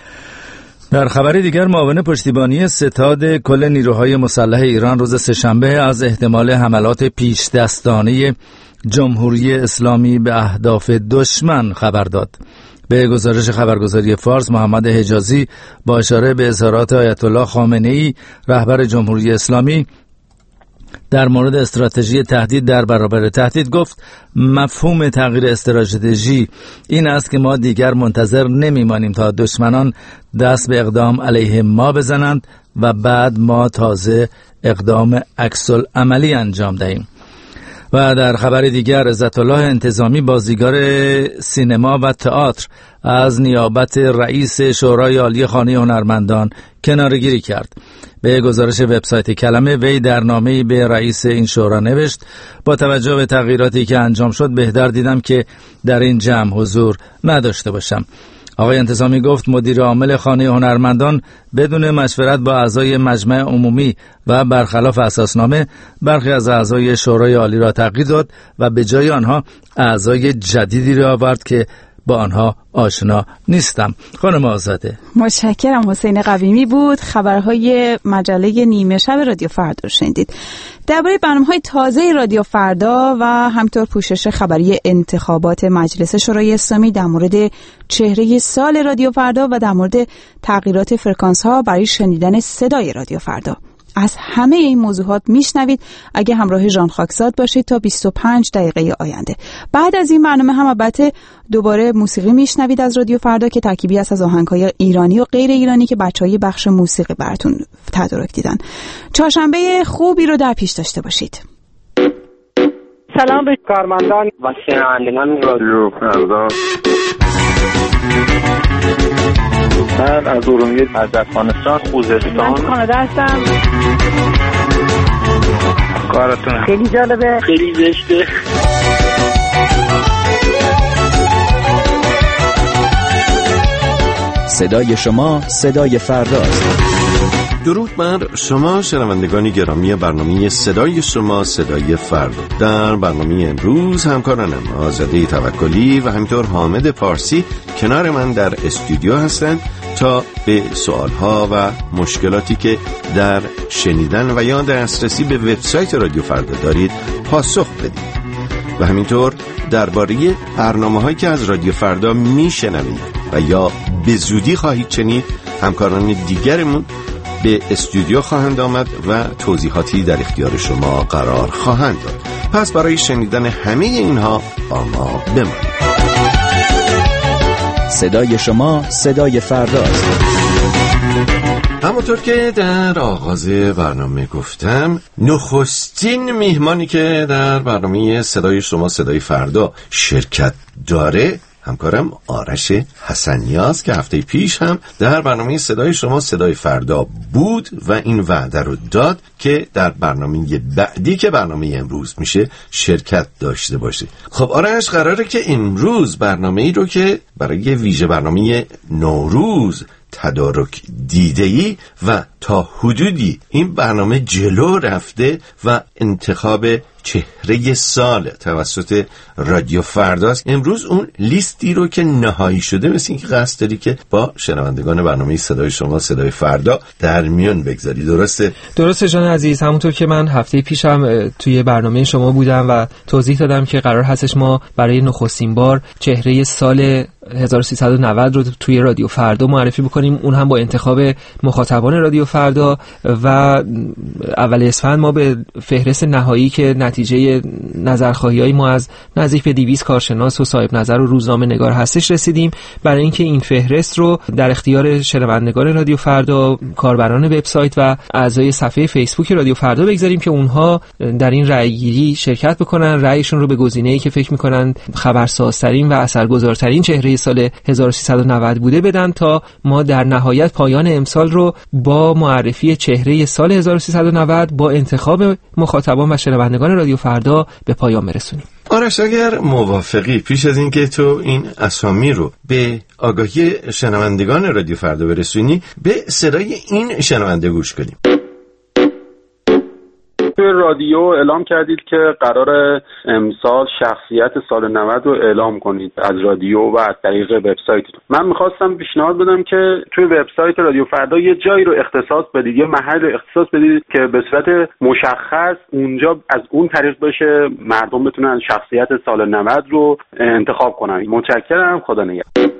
در خبری دیگر معاون پشتیبانی ستاد کل نیروهای مسلح ایران روز سه‌شنبه از احتمال حملات پیش دستانه جمهوری اسلامی به اهداف دشمن خبر داد. به گزارش خبرگزاری فارس، محمد حجازی با اشاره به اظهارات آیت الله خامنه‌ای رهبر جمهوری اسلامی در مورد استراتژی تهدید در برابر تهدید گفت مفهوم تغییر استراتژی این است که ما دیگر منتظر نمیمانیم تا دشمنان دست به اقدام علیه ما بزنند و بعد ما تازه اقدام عکس‌العملی انجام دهیم. و در خبر دیگر عزت الله انتظامی بازیگر سینما و تئاتر از نیابت رئیس شورای عالی خانه هنرمندان کناره‌گیری کرد. به گزارش وبسایت کلمه وی در نامه‌ای به رئیس این شورا نوشت با توجه به تغییراتی که انجام شد بهتر دیدم که در این جمع حضور نداشته باشم. آقای انتظامی گفت مدیر عامل خانه هنرمندان بدون مشورت با اعضای مجمع عمومی و برخلاف اساسنامه برخی از اعضای شورای عالی را تغییر داد و به جای آنها اعضای جدیدی را آورد که با آنها آشنا نیستم. خانم آزاده. متشکرم. حسین قویمی بود. خبرهای مجله نیمه شب رادیو فردا شنیدید. درباره برنامه‌های تازه رادیو فردا و همطور پوشش خبری انتخابات مجلس شورای اسلامی در مورد چهره سال رادیو فردا و در مورد تغییرات فرکانس‌ها برای شنیدن صدای رادیو فردا. از همه این موضوعات میشنوید اگه همراه ژان خاکزاد باشید تا 25 دقیقه آینده. بعد از این برنامه هم البته دوباره موسیقی میشنوید از رادیو فردا که ترکیبی است از آهنگ‌های ایرانی و غیر ایرانی که بچه‌های بخش موسیقی براتون تدارک دیدن. چهارشنبه خوبی رو در پیش داشته باشید. سلام به کارمندان و شنوندگان رادیو فردا. من از ارومیه، از افغانستان، خوزستان. من کانادا هستم. کارتون خیلی جالبه، خیلی زشته. صدای شما صدای فرداست. درود بر شما شنوندگان گرامی برنامه صدای شما صدای فردا. در برنامه امروز همکارانم آزاده توکلی و همینطور حامد پارسی کنار من در استودیو هستند تا به سوالها و مشکلاتی که در شنیدن و یا دسترسی به وبسایت رادیو فردا دارید پاسخ بدید و همینطور درباره برنامه‌هایی که از رادیو فردا میشنوید و یا به زودی خواهید شنید همکاران دیگرمون به استودیو خواهند آمد و توضیحاتی در اختیار شما قرار خواهند داد. پس برای شنیدن همه اینها با ما بمانید. صدای شما صدای فرداست. همونطور که در آغاز برنامه گفتم، نخستین میهمانی که در برنامه صدای شما صدای فردا شرکت داره همکارم آرش حسنیاست که هفته پیش هم در برنامه صدای شما صدای فردا بود و این وعده رو داد که در برنامه بعدی که برنامه امروز میشه شرکت داشته باشه. خب آرش، قراره که امروز برنامه ای رو که برای ویژه برنامه نوروز تدارک دیده‌ای و تا حدودی این برنامه جلو رفته و انتخاب چهره سال توسط رادیو فرداست، امروز اون لیستی رو که نهایی شده مثل اینکه قصد داری که با شنوندگان برنامه صدای شما صدای فردا در میون بگذاری. درسته جان عزیز. همونطور که من هفته پیشم توی برنامه شما بودم و توضیح دادم که قرار هستش ما برای نخستین بار چهره سال 1390 رو توی رادیو فردا معرفی بکنیم، اون هم با انتخاب مخاطبان رادیو فردا و اول اسفند ما به فهرست نهایی که نتیجه نظرخواهی‌های ما از نزدیک به 200 کارشناس و صاحب نظر و روزنامه نگار هستش رسیدیم. برای اینکه این فهرست رو در اختیار شنوندگان رادیو فردا، کاربران وبسایت و اعضای صفحه فیسبوک رادیو فردا بگذاریم که اونها در این رأیگیری شرکت بکنن، رأیشون رو به گزینه‌ای که فکر می‌کنن خبرسازترین و اثرگذارترین چهره سال 1390 بوده بدن تا ما در نهایت پایان امسال رو با معرفی چهره سال 1390 با انتخاب مخاطبان و شنوندگان رادیو فردا به پایان برسونیم. آرش، اگر موافقی پیش از اینکه تو این اسامی رو به آگاهی شنوندگان رادیو فردا برسونی به صدای این شنونده گوش کنیم. توی رادیو اعلام کردید که قرار امسال شخصیت سال 90 رو اعلام کنید از رادیو و از طریق وبسایتتون. من می‌خواستم پیشنهاد بدم که توی وبسایت رادیو فردا یه جایی رو اختصاص بدید، یه محل رو اختصاص بدید که به صورت مشخص اونجا از اون طریق بشه مردم بتونن شخصیت سال 90 رو انتخاب کنن. متشکرم، خدا نگهدار.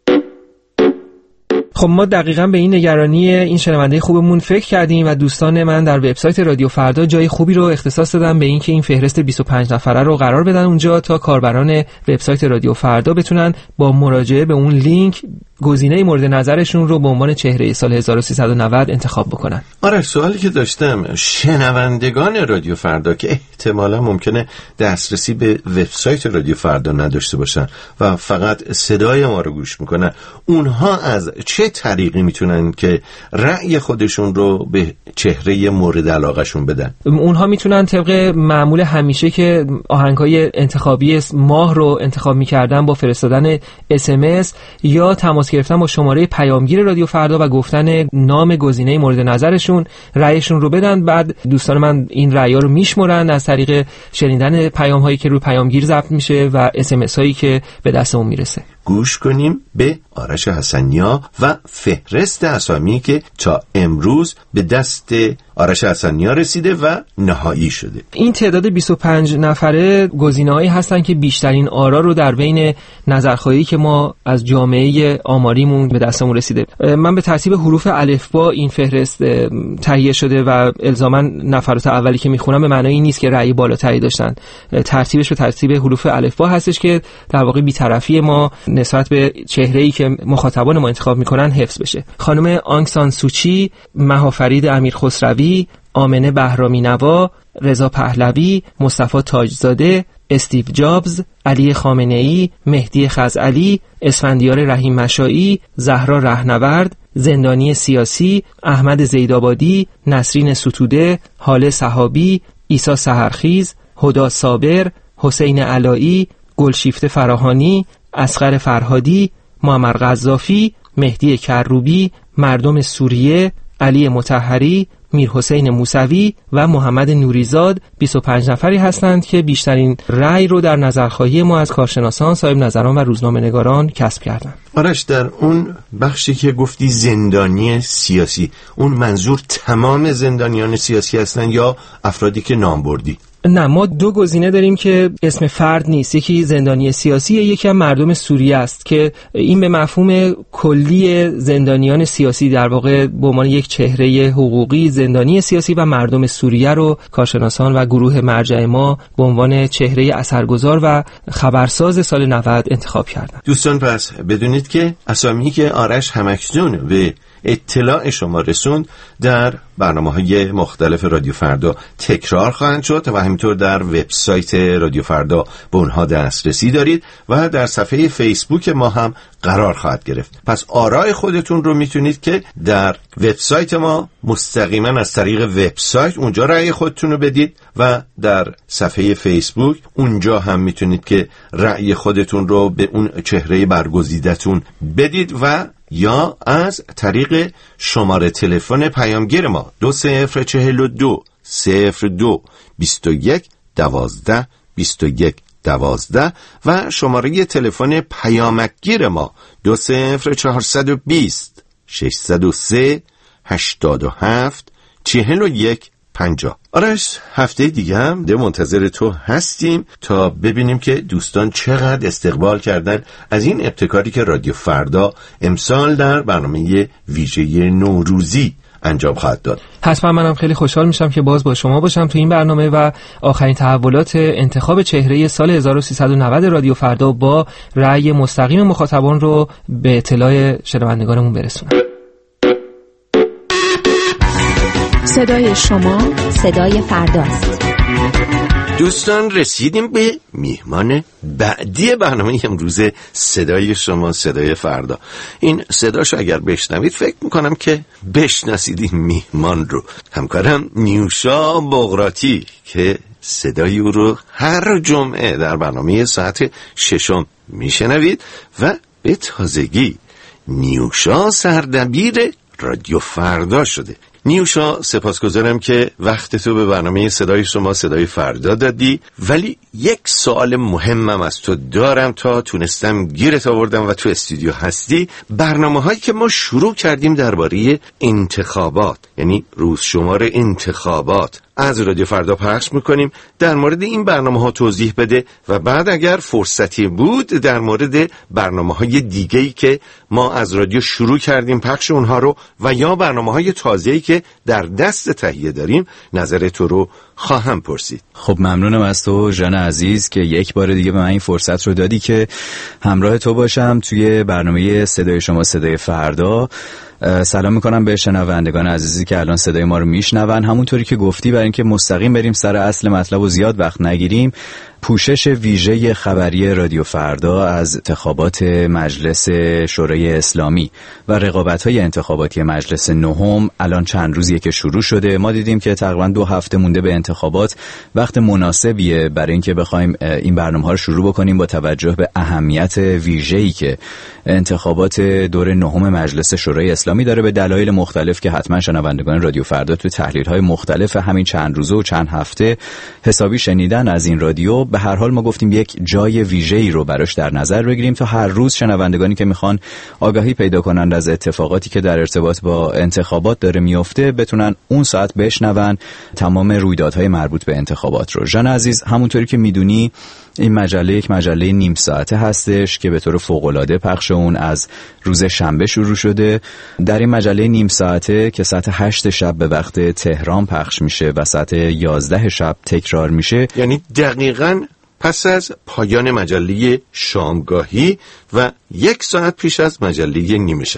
خب ما دقیقاً به این نگرانی این شنونده خوبمون فکر کردیم و دوستان من در وبسایت رادیو فردا جای خوبی رو اختصاص دادن به اینکه این فهرست 25 نفره رو قرار بدن اونجا تا کاربران وبسایت رادیو فردا بتونن با مراجعه به اون لینک گزینه مورد نظرشون رو به عنوان چهره سال 1390 انتخاب بکنن. آره، سوالی که داشتم، شنوندگان رادیو فردا که احتمالا ممکنه دسترسی به وبسایت رادیو فردا نداشته باشن و فقط صدای ما رو گوش میکنن، اونها از چه طریقی میتونن که رأی خودشون رو به چهره مورد علاقهشون بدن؟ اونها میتونن طبق معمول همیشه که آهنگ‌های انتخابی ماه رو انتخاب میکردن با فرستادن SMS یا تماس گرفتن با شماره پیامگیر رادیو فردا و گفتن نام گزینه مورد نظرشون رأیشون رو بدن. بعد دوستان من این رأی‌ها رو میشمرن از طریق شنیدن پیام‌هایی که روی پیامگیر ضبط میشه و SMS هایی که به دستمون میرسه. گوش کنیم به آرش حسنیا و فهرست اسامی که تا امروز به دست آرش حسنیا رسیده و نهایی شده. این تعداد 25 نفره گزینه‌هایی هستن که بیشترین آرا رو در بین نظرخواهی که ما از جامعه آماریمون به دستمون رسیده. من به ترتیب حروف الفبا این فهرست تهیه شده و الزاما نفرات اولی که میخونم به معنی نیست که رأی بالاتری داشتن. ترتیبش به ترتیب حروف الفبا هستش که در واقع بی‌طرفی ما نسبت به چهره‌ای که مخاطبان ما انتخاب میکنن حفظ بشه. خانم آنگ سان سوچی، مهافرید امیرخسروی، آمنه بهرامی نوا، رضا پهلوی، مصطفی تاجزاده، استیو جابز، علی خامنه‌ای، مهدی خزعلی، اسفندیار رحیم مشائی، زهرا رهنورد، زندانی سیاسی، احمد زیدآبادی، نسرین ستوده، هاله صحابی، عیسی سحرخیز، هدا صابر، حسین علایی، گلشیفته فراهانی، اصغر فرهادی، معمر قذافی، مهدی کروبی، مردم سوریه، علی مطهری، میرحسین موسوی و محمد نوریزاد 25 نفری هستند که بیشترین رأی رو در نظرخواهی ما از کارشناسان، صاحب نظران و روزنامه‌نگاران کسب کردند. آرش، در اون بخشی که گفتی زندانی سیاسی، اون منظور تمام زندانیان سیاسی هستن یا افرادی که نام بردی؟ نه، ما دو گزینه داریم که اسم فرد نیست، یکی زندانی سیاسیه، یکی هم مردم سوریه است که این به مفهوم کلی زندانیان سیاسی در واقع به عنوان یک چهره حقوقی زندانی سیاسی و مردم سوریه رو کارشناسان و گروه مرجع ما به عنوان چهره اثرگذار و خبرساز سال 90 انتخاب کردن. دوستان پس بدونید که اسامی که آرش همکنون به اطلاع شما رسوند در برنامه‌های مختلف رادیو فردا تکرار خواهند شد و همینطور در وبسایت رادیو فردا به اونها دسترسی دارید و در صفحه فیسبوک ما هم قرار خواهد گرفت. پس آرای خودتون رو میتونید که در وبسایت ما مستقیما از طریق وبسایت اونجا رأی خودتون رو بدید و در صفحه فیسبوک اونجا هم میتونید که رأی خودتون رو به اون چهره برگزیدتون بدید و یا از طریق شماره تلفن پیامگیر ما 2042 02 21 12 21 12 و شماره تلفن پیامکگیر ما 20420 603 87 41 50. آرش، هفته دیگه هم منتظر تو هستیم تا ببینیم که دوستان چقدر استقبال کردن از این ابتکاری که رادیو فردا امسال در برنامه ویژه نوروزی انجام خواهد داد. حتما منم خیلی خوشحال میشم که باز با شما باشم تو این برنامه و آخرین تحولات انتخاب چهره سال 1390 رادیو فردا با رأی مستقیم مخاطبان رو به اطلاع شنوندگانمون برسونم. صدای شما صدای فرداست. دوستان، رسیدیم به میهمان بعدی برنامه امروز صدای شما صدای فردا. این صداشو اگر بشنوید فکر میکنم که بشناسید این میهمان رو. همکارم نیوشا بغراتی که صدای او رو هر جمعه در برنامه ساعت 6 میشنوید و به تازگی نیوشا سردبیر رادیو فردا شده. نیوشا، سپاسگزارم که وقت تو به برنامه صدای شما صدای فردا دادی، ولی یک سوال مهمم از تو دارم تا تونستم گیرت آوردم و تو استودیو هستی. برنامه هایی که ما شروع کردیم درباره انتخابات، یعنی روز شمار انتخابات از رادیو فردا پخش میکنیم، در مورد این برنامه ها توضیح بده و بعد اگر فرصتی بود در مورد برنامه های دیگه‌ای که ما از رادیو شروع کردیم پخش اونها رو و یا برنامه های تازه‌ای که در دست تهیه داریم نظر تو رو خواهم پرسید. خب ممنونم از تو ژان عزیز که یک بار دیگه به من این فرصت رو دادی که همراه تو باشم توی برنامه صدای شما صدای فردا. سلام میکنم به شنوندگان عزیزی که الان صدای ما رو میشنون. همونطوری که گفتی برای اینکه مستقیم بریم سر اصل مطلب و زیاد وقت نگیریم، پوشش ویژه خبری رادیو فردا از انتخابات مجلس شورای اسلامی و رقابت‌های انتخاباتی مجلس نهم الان چند روزیه که شروع شده. ما دیدیم که تقریبا 2 هفته مونده به انتخابات، وقت مناسبیه برای اینکه بخوایم این برنامه‌ها رو شروع بکنیم با توجه به اهمیت ویژه‌ای که انتخابات دور نهم مجلس شورای اسلامی داره، به دلایل مختلف که حتما شنوندگان رادیو فردا تو تحلیل‌های مختلف همین چند روزه و چند هفته حسابی شنیدن از این رادیو. به هر حال ما گفتیم یک جای ویژه‌ای رو براش در نظر بگیریم تا هر روز شنوندگانی که میخوان آگاهی پیدا کنند از اتفاقاتی که در ارتباط با انتخابات داره میفته بتونن اون ساعت بشنون تمام رویدادهای مربوط به انتخابات رو. ژان عزیز، همونطوری که میدونی این مجله یک مجله نیم ساعته هستش که به طور فوق‌العاده پخش اون از روز شنبه شروع شده. در این مجله نیم ساعته که ساعت 8 شب به وقت تهران پخش میشه و ساعت 11 شب تکرار میشه، یعنی دقیقاً پس از پایان مجله شامگاهی و 1 ساعت پیش از مجله نیمه شب.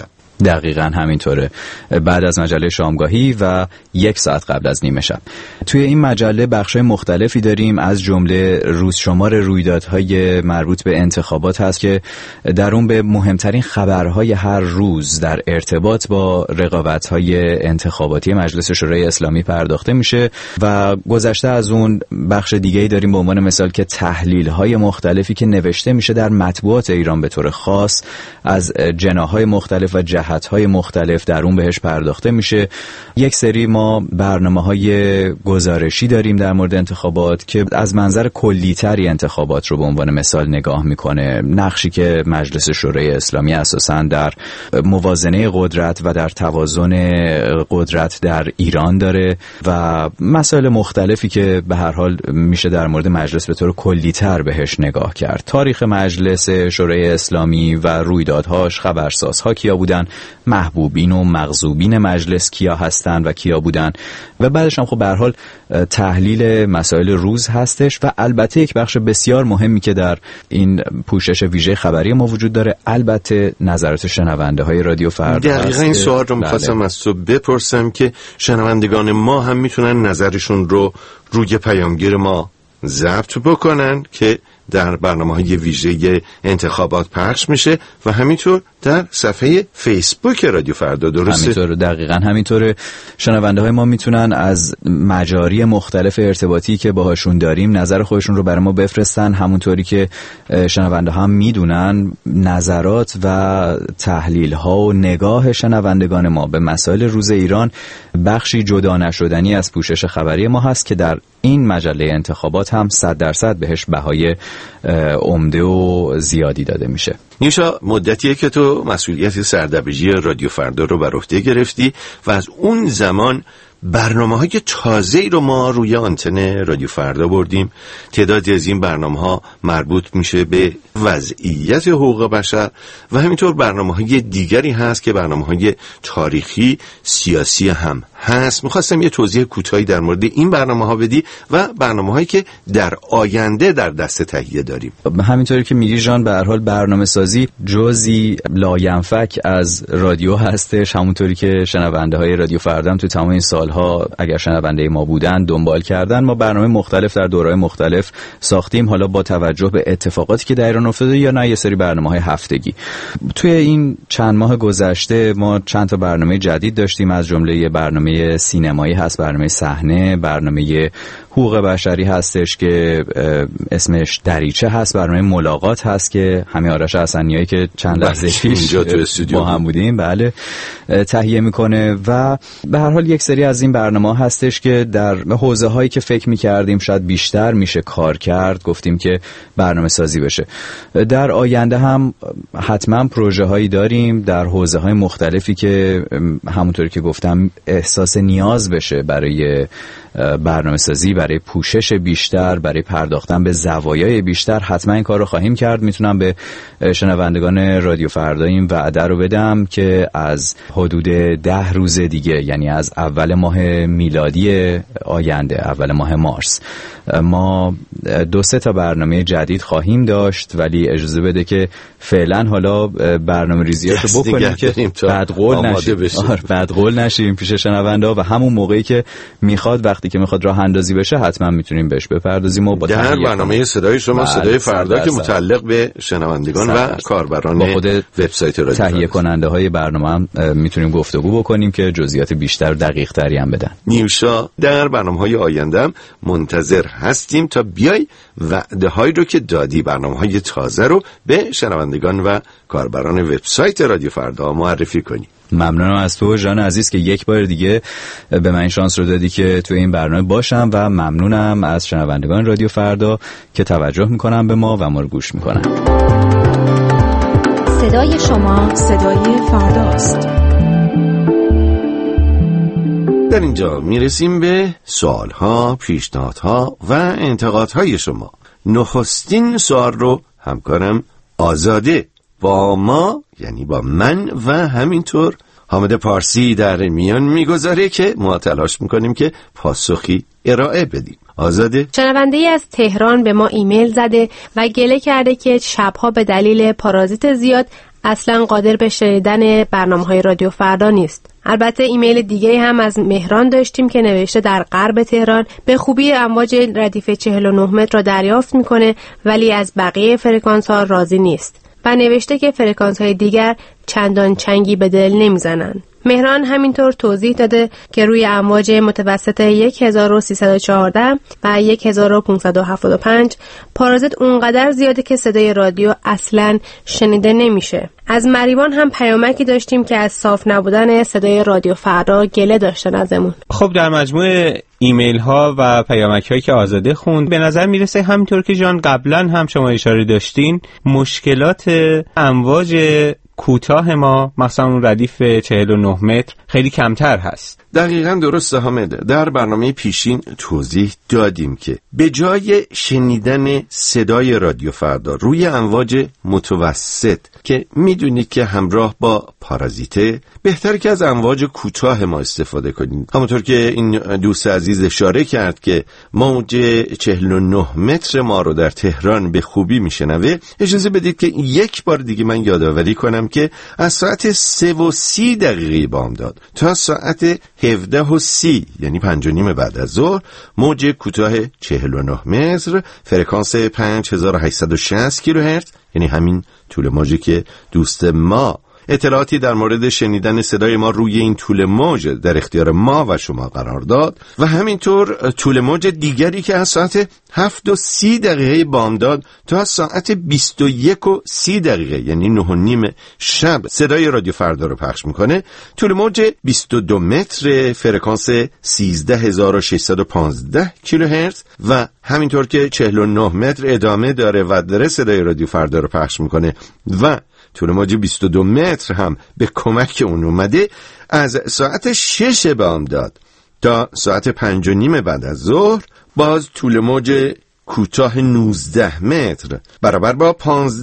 دقیقاً همینطوره. بعد از مجله شامگاهی و 1 ساعت قبل از نیمه شب. توی این مجله بخش‌های مختلفی داریم، از جمله روزشمار رویدادهای مربوط به انتخابات هست که در اون به مهمترین خبرهای هر روز در ارتباط با رقابت‌های انتخاباتی مجلس شورای اسلامی پرداخته میشه و گذشته از اون بخش دیگه‌ای داریم به عنوان مثال که تحلیل‌های مختلفی که نوشته میشه در مطبوعات ایران به طور خاص از جناح‌های مختلف و جهت‌های مختلف در اون بهش پرداخته میشه. یک سری ما برنامه‌های گزارشی داریم در مورد انتخابات که از منظر کلی‌تری انتخابات رو به عنوان مثال نگاه میکنه، نقشی که مجلس شورای اسلامی اساساً در موازنه قدرت و در توازن قدرت در ایران داره و مسائل مختلفی که به هر حال میشه در مورد مجلس به طور کلی‌تر بهش نگاه کرد. تاریخ مجلس شورای اسلامی و رویدادهاش، خبرسازها کیا بودن، محبوبین و مغضوبین مجلس کیا هستن و کیا بودن و بعدش هم خب به هر حال تحلیل مسائل روز هستش و البته یک بخش بسیار مهمی که در این پوشش ویژه خبری ما وجود داره البته نظرات شنونده های رادیو فردا. دقیقاً این سوال رو می‌خواستم از تو بپرسم که شنوندگان ما هم میتونن نظرشون رو روی پیامگیر ما ضبط بکنن که در برنامه‌های ویژه انتخابات پخش میشه و همینطور در صفحه فیسبوک رادیو فردا. درسته؟ همینطور، دقیقاً همینطوره. شنونده های ما میتونن از مجاری مختلف ارتباطی که باهاشون داریم نظر خودشون رو برای ما بفرستن. همونطوری که شنونده ها هم میدونن نظرات و تحلیل ها و نگاه شنوندگان ما به مسائل روز ایران بخشی جدا نشدنی از پوشش خبری ما هست که در این مجله انتخابات هم 100% بهش بهای عمده و زیادی داده میشه. نیوشا، مدتیه که تو مسئولیت سردبیری رادیو فردا رو بر عهده گرفتی و از اون زمان برنامه‌های تازه‌ای رو ما روی آنتن رادیو فردا بردیم. تعدادی از این برنامه‌ها مربوط میشه به وضعیت حقوق بشر و همینطور برنامه‌های دیگری هست که برنامه‌های تاریخی، سیاسی هم هست. می‌خواستم یه توضیح کوتاهی در مورد این برنامه‌ها بدی و برنامه‌هایی که در آینده در دست تهیه داریم. همینطوری که میگی جان، به هر حال برنامه‌سازی جزئی لاینفک از رادیو هستش. همونطوری که شنونده‌های رادیو فردا تو تمام این سال‌ها اگر شنونده ما بودن دنبال کردن، ما برنامه مختلف در دوره‌های مختلف ساختیم، حالا با توجه به اتفاقاتی که در ایران افتاده یا نه یه سری برنامه‌های هفتگی. توی این چند ماه گذشته ما چند تا برنامه جدید داشتیم، از جمله یه برنامه سینمایی هست، برنامه صحنه، برنامه حقوق بشری هستش که اسمش دریچه هست، برنامه ملاقات هست که همین آرش حسنیایی که چند لحظه پیش ما هم بودیم بله تهیه میکنه و به هر حال یک سری از این برنامه هستش که در حوزه هایی که فکر میکردیم شاید بیشتر میشه کار کرد گفتیم که برنامه سازی بشه. در آینده هم حتما پروژه هایی داریم در حوزه های مختلفی که همونطوری که گفتم احساس نیاز بشه برای برنامه سازی، برای پوشش بیشتر، برای پرداختن به زوایای بیشتر، حتما این کار رو خواهیم کرد. میتونم به شنوندگان رادیو فردا این وعده رو بدم که از حدود 10 روز دیگه، یعنی از اول ماه میلادی آینده، اول ماه مارس، ما 2-3 تا برنامه جدید خواهیم داشت، ولی اجازه بده که فعلا حالا برنامه ریزیاشو بکنیم که بعد قول نشیم پیش شنونده ها و همون موقعی که میخواد، وقتی که میخواد راه اندازی بشه حتما میتونیم بهش بپردازیم و با در برنامه صدای شما صدای فردا که متعلق به شنوندگان و کاربران وبسایت رادیو تهیه کننده های برنامه هم میتونیم گفتگو بکنیم که جزئیات بیشتر دقیق تری هم بدن. نیوشا، در برنامه‌های آینده هم منتظر هستیم تا بیای وعده هایی رو که دادی، برنامه‌های تازه رو به شنوندگان و کاربران وبسایت رادیو فردا معرفی کنی. ممنونم از تو جان عزیز که یک بار دیگه به من این شانس رو دادی که توی این برنامه باشم و ممنونم از شنوندگان رادیو فردا که توجه میکنن به ما و ما رو گوش میکنن. صدای شما صدای فرداست. در اینجا میرسیم به سوالها، پیشنهادها و انتقادهای شما. نخستین سوال رو همکارم آزاده با ما، یعنی با من و همینطور حامد پارسی در میان میگذاره که ما تلاش میکنیم که پاسخی ارائه بدیم. آزاده؟ شنونده‌ای از تهران به ما ایمیل زده و گله کرده که شبها به دلیل پارازیت زیاد اصلا قادر به شنیدن برنامه‌های رادیو فردا نیست. البته ایمیل دیگه هم از مهران داشتیم که نوشته در غرب تهران به خوبی امواج ردیف 49 متر را دریافت میکنه ولی از بقیه فرکانس ها راضی نیست و نوشته که فرکانس های دیگر چندان چنگی به دل نمیزنن. مهران همینطور توضیح داده که روی امواج متوسط 1314 و 1575 پارازیت اونقدر زیاده که صدای رادیو اصلاً شنیده نمیشه. از مریوان هم پیامکی داشتیم که از صاف نبودن صدای رادیو فردا گله داشتن ازمون. خب در مجموع ایمیل ها و پیامک هایی که آزاده خوند به نظر میرسه همینطور که جان قبلا هم شما اشاره داشتین مشکلات امواج کوتاه ما مثلا اون ردیف 49 متر خیلی کمتر هست. دقیقاً درسته حامد. در برنامه پیشین توضیح دادیم که به جای شنیدن صدای رادیو فردا روی امواج متوسط که میدونید که همراه با پارازیته، بهتره که از امواج کوتاه ما استفاده کنیم. همونطور که این دوست عزیز اشاره کرد که موج 49 متر ما رو در تهران به خوبی میشنوه، اجازه بدید که یک بار دیگه من یادآوری کنم که از ساعت 3:30 بامداد تا ساعت 17:30 یعنی 5:30 بعد از ظهر موج کوتاه 49 متر فرکانس 5860 کیلوهرتز یعنی همین طول موجی که دوست ما اطلاعاتی در مورد شنیدن صدای ما روی این طول موج در اختیار ما و شما قرار داد و همینطور طول موج دیگری که از ساعت 7:30 بامداد تا ساعت 21:30 یعنی 9:30 شب صدای رادیو فردا رو پخش میکنه. طول موج 22 متر فرکانس 13615 کیلوهرتز و همینطور که 49 متر ادامه داره و داره صدای رادیو فردا رو پخش میکنه و طول موج 22 متر هم به کمک اون اومده. از ساعت 6 بامداد تا ساعت 5:30 بعد از ظهر باز طول موج کوتاه 19 متر برابر با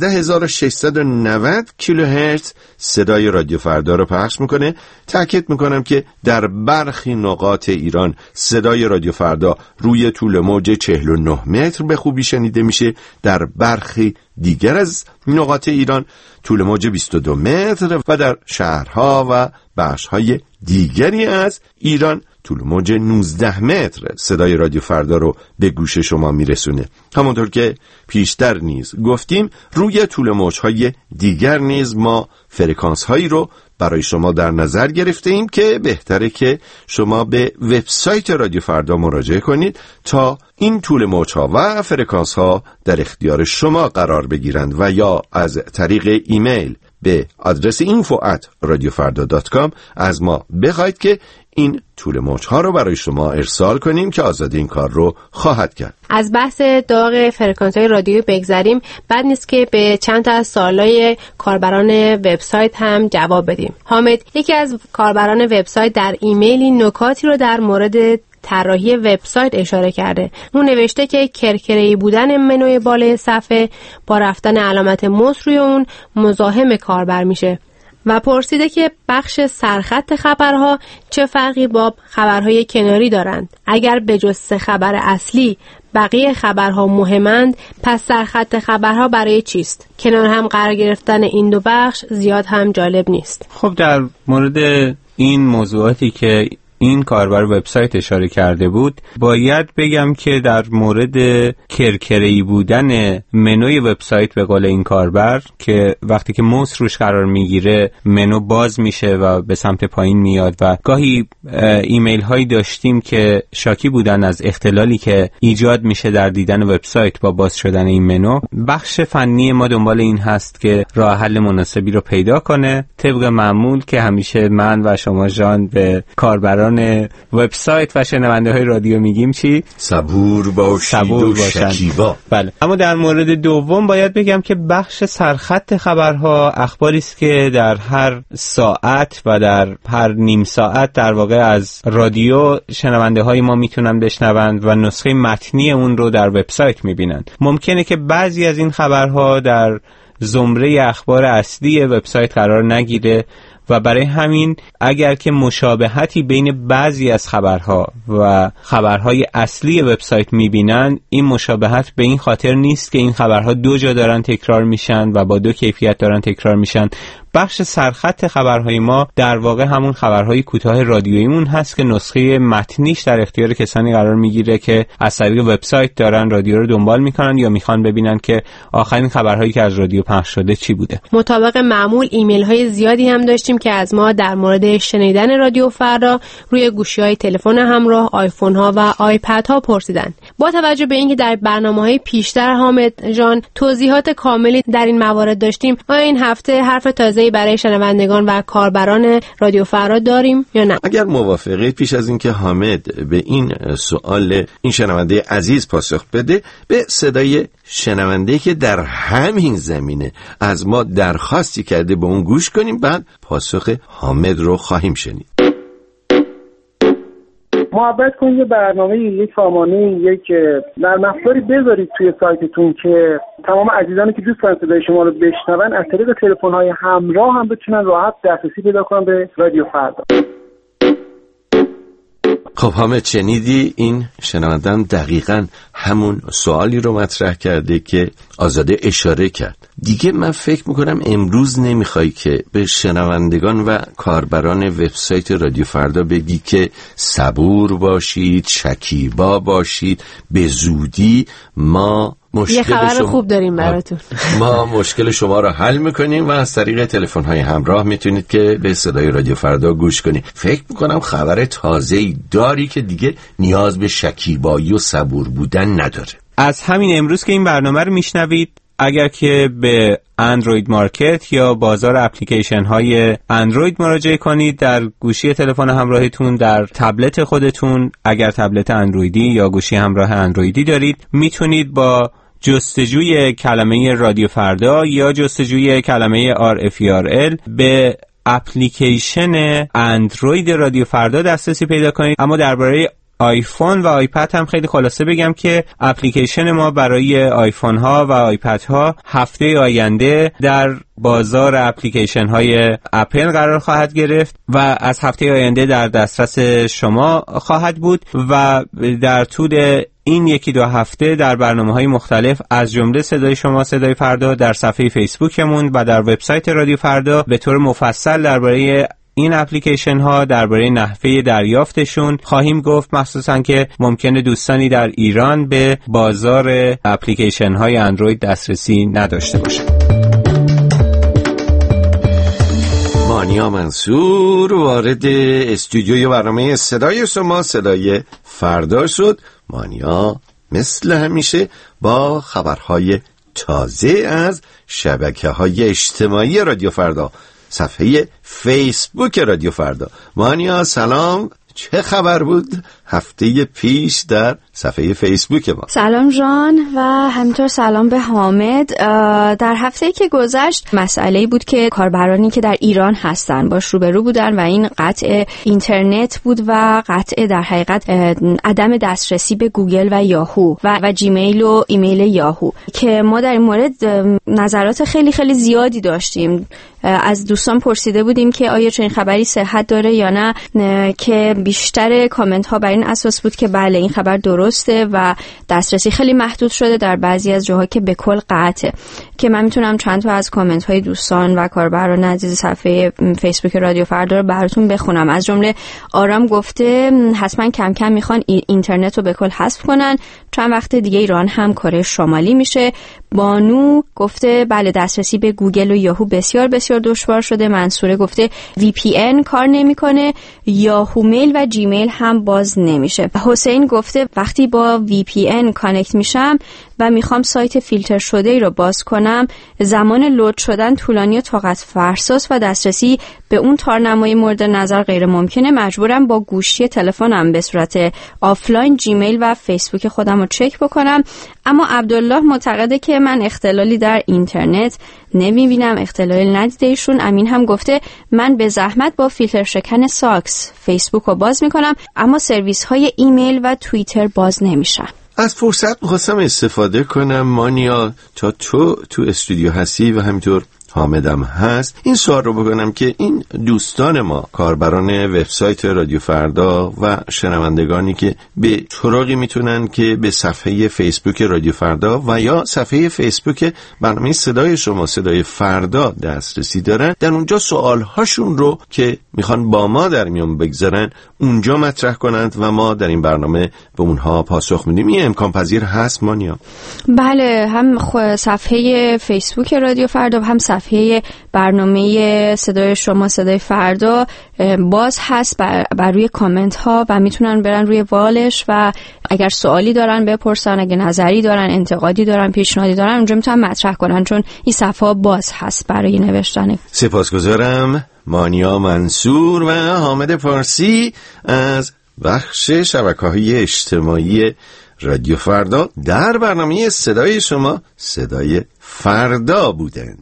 15690 کیلوهرتز صدای رادیو فردا رو پخش میکنه. تأکید میکنم که در برخی نقاط ایران صدای رادیو فردا روی طول موج 49 متر به خوبی شنیده میشه، در برخی دیگر از نقاط ایران طول موج 22 متر و در شهرها و بخش‌های دیگری از ایران طول موج 19 متر صدای رادیو فردا رو به گوش شما میرسونه. همونطور که پیشتر نیز گفتیم روی طول موج‌های دیگر نیز ما فرکانس‌هایی رو برای شما در نظر گرفته ایم که بهتره که شما به وبسایت رادیو فردا مراجعه کنید تا این طول موج‌ها و فرکانس‌ها در اختیار شما قرار بگیرند و یا از طریق ایمیل به آدرس info@radiofarda.com از ما بخواید که این طول موج‌ها رو برای شما ارسال کنیم که آزاده این کار رو خواهد کرد. از بحث داغ فرکانس‌های رادیویی بگذریم، بد نیست که به چند تا از سوالای کاربران وبسایت هم جواب بدیم. حامد، یکی از کاربران وبسایت در ایمیلی نکاتی رو در مورد طراحی وبسایت اشاره کرده. اون نوشته که کرکره‌ای بودن منوی بالای صفحه با رفتن علامت موس روی اون مزاحم کاربر میشه و پرسیده که بخش سرخط خبرها چه فرقی با خبرهای کناری دارند. اگر به جز 3 خبر اصلی بقیه خبرها مهمند، پس سرخط خبرها برای چیست؟ کنار هم قرار گرفتن این دو بخش زیاد هم جالب نیست. خب در مورد این موضوعاتی که این کاربر وبسایت اشاره کرده بود، باید بگم که در مورد کرکره‌ای بودن منوی وبسایت به قول این کاربر که وقتی که موس روش قرار میگیره منو باز میشه و به سمت پایین میاد و گاهی ایمیل هایی داشتیم که شاکی بودن از اختلالی که ایجاد میشه در دیدن وبسایت با باز شدن این منو. بخش فنی ما دنبال این هست که راه حل مناسبی رو پیدا کنه. طبق معمول که همیشه من و شما جان به کاربران وبسایت و شنونده های رادیو میگیم چی؟ صبور باشید و شکیبا. بله. اما در مورد دوم باید بگم که بخش سرخط خبرها اخباری است که در هر ساعت و در هر نیم ساعت در واقع از رادیو شنونده های ما میتونن بشنوند و نسخه متنی اون رو در وبسایت میبینند. ممکنه که بعضی از این خبرها در زمره اخبار اصلی وبسایت قرار نگیره و برای همین اگر که مشابهتی بین بعضی از خبرها و خبرهای اصلی وبسایت میبینن، این مشابهت به این خاطر نیست که این خبرها دو جا دارن تکرار میشن و با دو کیفیت دارن تکرار میشن. بخش سرخط خبرهای ما در واقع همون خبرهای کوتاه رادیوییمون هست که نسخه متنیش در اختیار کسانی قرار میگیره که از طریق وبسایت دارن رادیو رو دنبال میکنن یا میخوان ببینن که آخرین خبرهایی که از رادیو پخش شده چی بوده. مطابق معمول ایمیل های زیادی هم داشتیم که از ما در مورد شنیدن رادیو فردا روی گوشی‌های تلفن همراه، آیفون ها و آیپد ها پرسیدن. با توجه به اینکه در برنامه‌های پیشتر حامد جان توضیحات کاملی در این موارد داشتیم، آیا این هفته حرف تازه‌ای برای شنوندگان و کاربران رادیو فردا داریم یا نه؟ اگر موافقه، پیش از اینکه حامد به این سوال این شنونده عزیز پاسخ بده، به صدای شنونده که در همین زمینه از ما درخواستی کرده به اون گوش کنیم، بعد پاسخ حامد رو خواهیم شنید. محبت کنید یه برنامه یک سامانه یک نرم افزاری بذارید توی سایتتون که تمام عزیزانی که دوست دارن صدای شما رو بشنون از طریق تلفن‌های همراه هم بتونن راحت دسترسی پیدا کنن به رادیو فردا. خب حامد، شنیدی این شنوندم دقیقاً همون سوالی رو مطرح کرده که آزاده اشاره کرد. دیگه من فکر میکنم امروز نمیخوای که به شنوندگان و کاربران وبسایت رادیو فردا بگی که صبور باشید، شکیبا باشید، به زودی ما یه خبر خوب داریم براتون. ما مشکل شما رو حل میکنیم و از طریق تلفن‌های همراه میتونید که به صدای رادیو فردا گوش کنید. فکر میکنم خبر تازه‌ای داری که دیگه نیاز به شکیبایی و صبور بودن نداره. از همین امروز که این برنامه رو میشنوید، اگر که به اندروید مارکت یا بازار اپلیکیشن های اندروید مراجعه کنید، در گوشی تلفن همراهتون، در تبلت خودتون، اگر تبلت اندرویدی یا گوشی همراه اندرویدی دارید، میتونید با جستجوی کلمه رادیو فردا یا جستجوی کلمه RFERL به اپلیکیشن اندروید رادیو فردا دسترسی پیدا کنید. اما درباره آیفون و آیپد هم خیلی خلاصه بگم که اپلیکیشن ما برای آیفون ها و آیپد ها هفته آینده در بازار اپلیکیشن های اپل قرار خواهد گرفت و از هفته آینده در دسترس شما خواهد بود و در طول این یکی دو هفته در برنامه‌های مختلف از جمله صدای شما صدای فردا در صفحه فیسبوکمون و در وبسایت رادیو فردا به طور مفصل درباره این اپلیکیشن ها، درباره نحوه دریافتشون خواهیم گفت، مخصوصا که ممکنه دوستانی در ایران به بازار اپلیکیشن های اندروید دسترسی نداشته باشن. مانیا منصور وارد استودیوی برنامه صدای شما صدای فردا شد. مانیا مثل همیشه با خبرهای تازه از شبکه‌های اجتماعی رادیو فردا، صفحه فیسبوک رادیو فردا. مانیا سلام، چه خبر بود هفته پیش در صفحه فیسبوک ما؟ سلام جان و همینطور سلام به حامد. در هفته که گذشت مسئله‌ای بود که کاربرانی که در ایران هستن باش روبرو بودن و این قطع اینترنت بود و قطع در حقیقت عدم دسترسی به گوگل و یاهو و جیمیل و ایمیل یاهو که ما در این مورد نظرات خیلی خیلی زیادی داشتیم. از دوستان پرسیده بودیم که آیا چنین خبری صحت داره یا نه، که بیشتر کامنت ها بر این اساس بود که بله این خبر درسته و دسترسی خیلی محدود شده در بعضی از جاها که به کل قطعه. که من میتونم چند تا از کامنت های دوستان و کاربران عزیز صفحه فیسبوک رادیو فردا رو براتون بخونم. از جمله آرام گفته حتما کم کم میخوان اینترنت رو به کل حذف کنن، چند وقت دیگه ایران هم کره شمالی میشه. بانو گفته بله دسترسی به گوگل و یاهو بسیار بسیار دشوار شده. منصوره گفته VPN کار نمیکنه، یاهو میل و جیمیل هم باز نمیشه. حسین گفته وقتی با VPN کانکت میشم و میخوام سایت فیلتر شده ای رو باز کنم، زمان لود شدن طولانی و طاقت فرساست و دسترسی به اون تارنمای مورد نظر غیر ممکنه. مجبورم با گوشی تلفنم به صورت آفلاین جیمیل و فیسبوک خودم رو چک بکنم. اما عبدالله معتقده که من اختلالی در اینترنت نمیبینم، اختلالی ندیده ایشون. امین هم گفته من به زحمت با فیلتر شکن ساکس فیسبوک رو باز میکنم اما سرویس های ایمیل و توییتر باز نمیشن. از فرصت میخواستم استفاده کنم مانیا تا تو استودیو هستی و همینطور حامدم هست، این سوال رو بکنم که این دوستان ما کاربران وبسایت رادیو فردا و شنوندگانی که به طرقی میتونن که به صفحه فیسبوک رادیو فردا و یا صفحه فیسبوک برنامه صدای شما صدای فردا دسترسی دارن، در اونجا سوالهاشون رو که میخوان با ما در میون بگذارن اونجا مطرح کنند و ما در این برنامه به اونها پاسخ میدیم. این امکان پذیر هست مانیا؟ بله، هم صفحه فیسبوک رادیو فردا و هم صفحه برنامه صدای شما صدای فردا باز هست بر روی کامنت ها و میتونن برن روی والش و اگر سوالی دارن بپرسن، اگر نظری دارن، انتقادی دارن، پیشنهادی دارن، اونجا میتونن مطرح کنن چون این صفحه باز هست برای نوشتن. سپاسگزارم مانیا منصور و حامد فارسی از بخش شبکه‌های اجتماعی رادیو فردا در برنامه صدای شما صدای فردا بودند.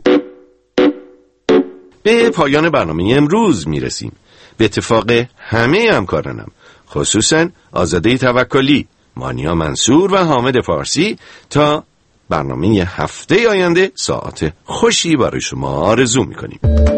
به پایان برنامه امروز میرسیم. به اتفاق همه همکارانم، خصوصا آزاده توکلی، مانیا منصور و حامد فارسی، تا برنامه هفته آینده ساعت خوشی برای شما آرزو میکنیم.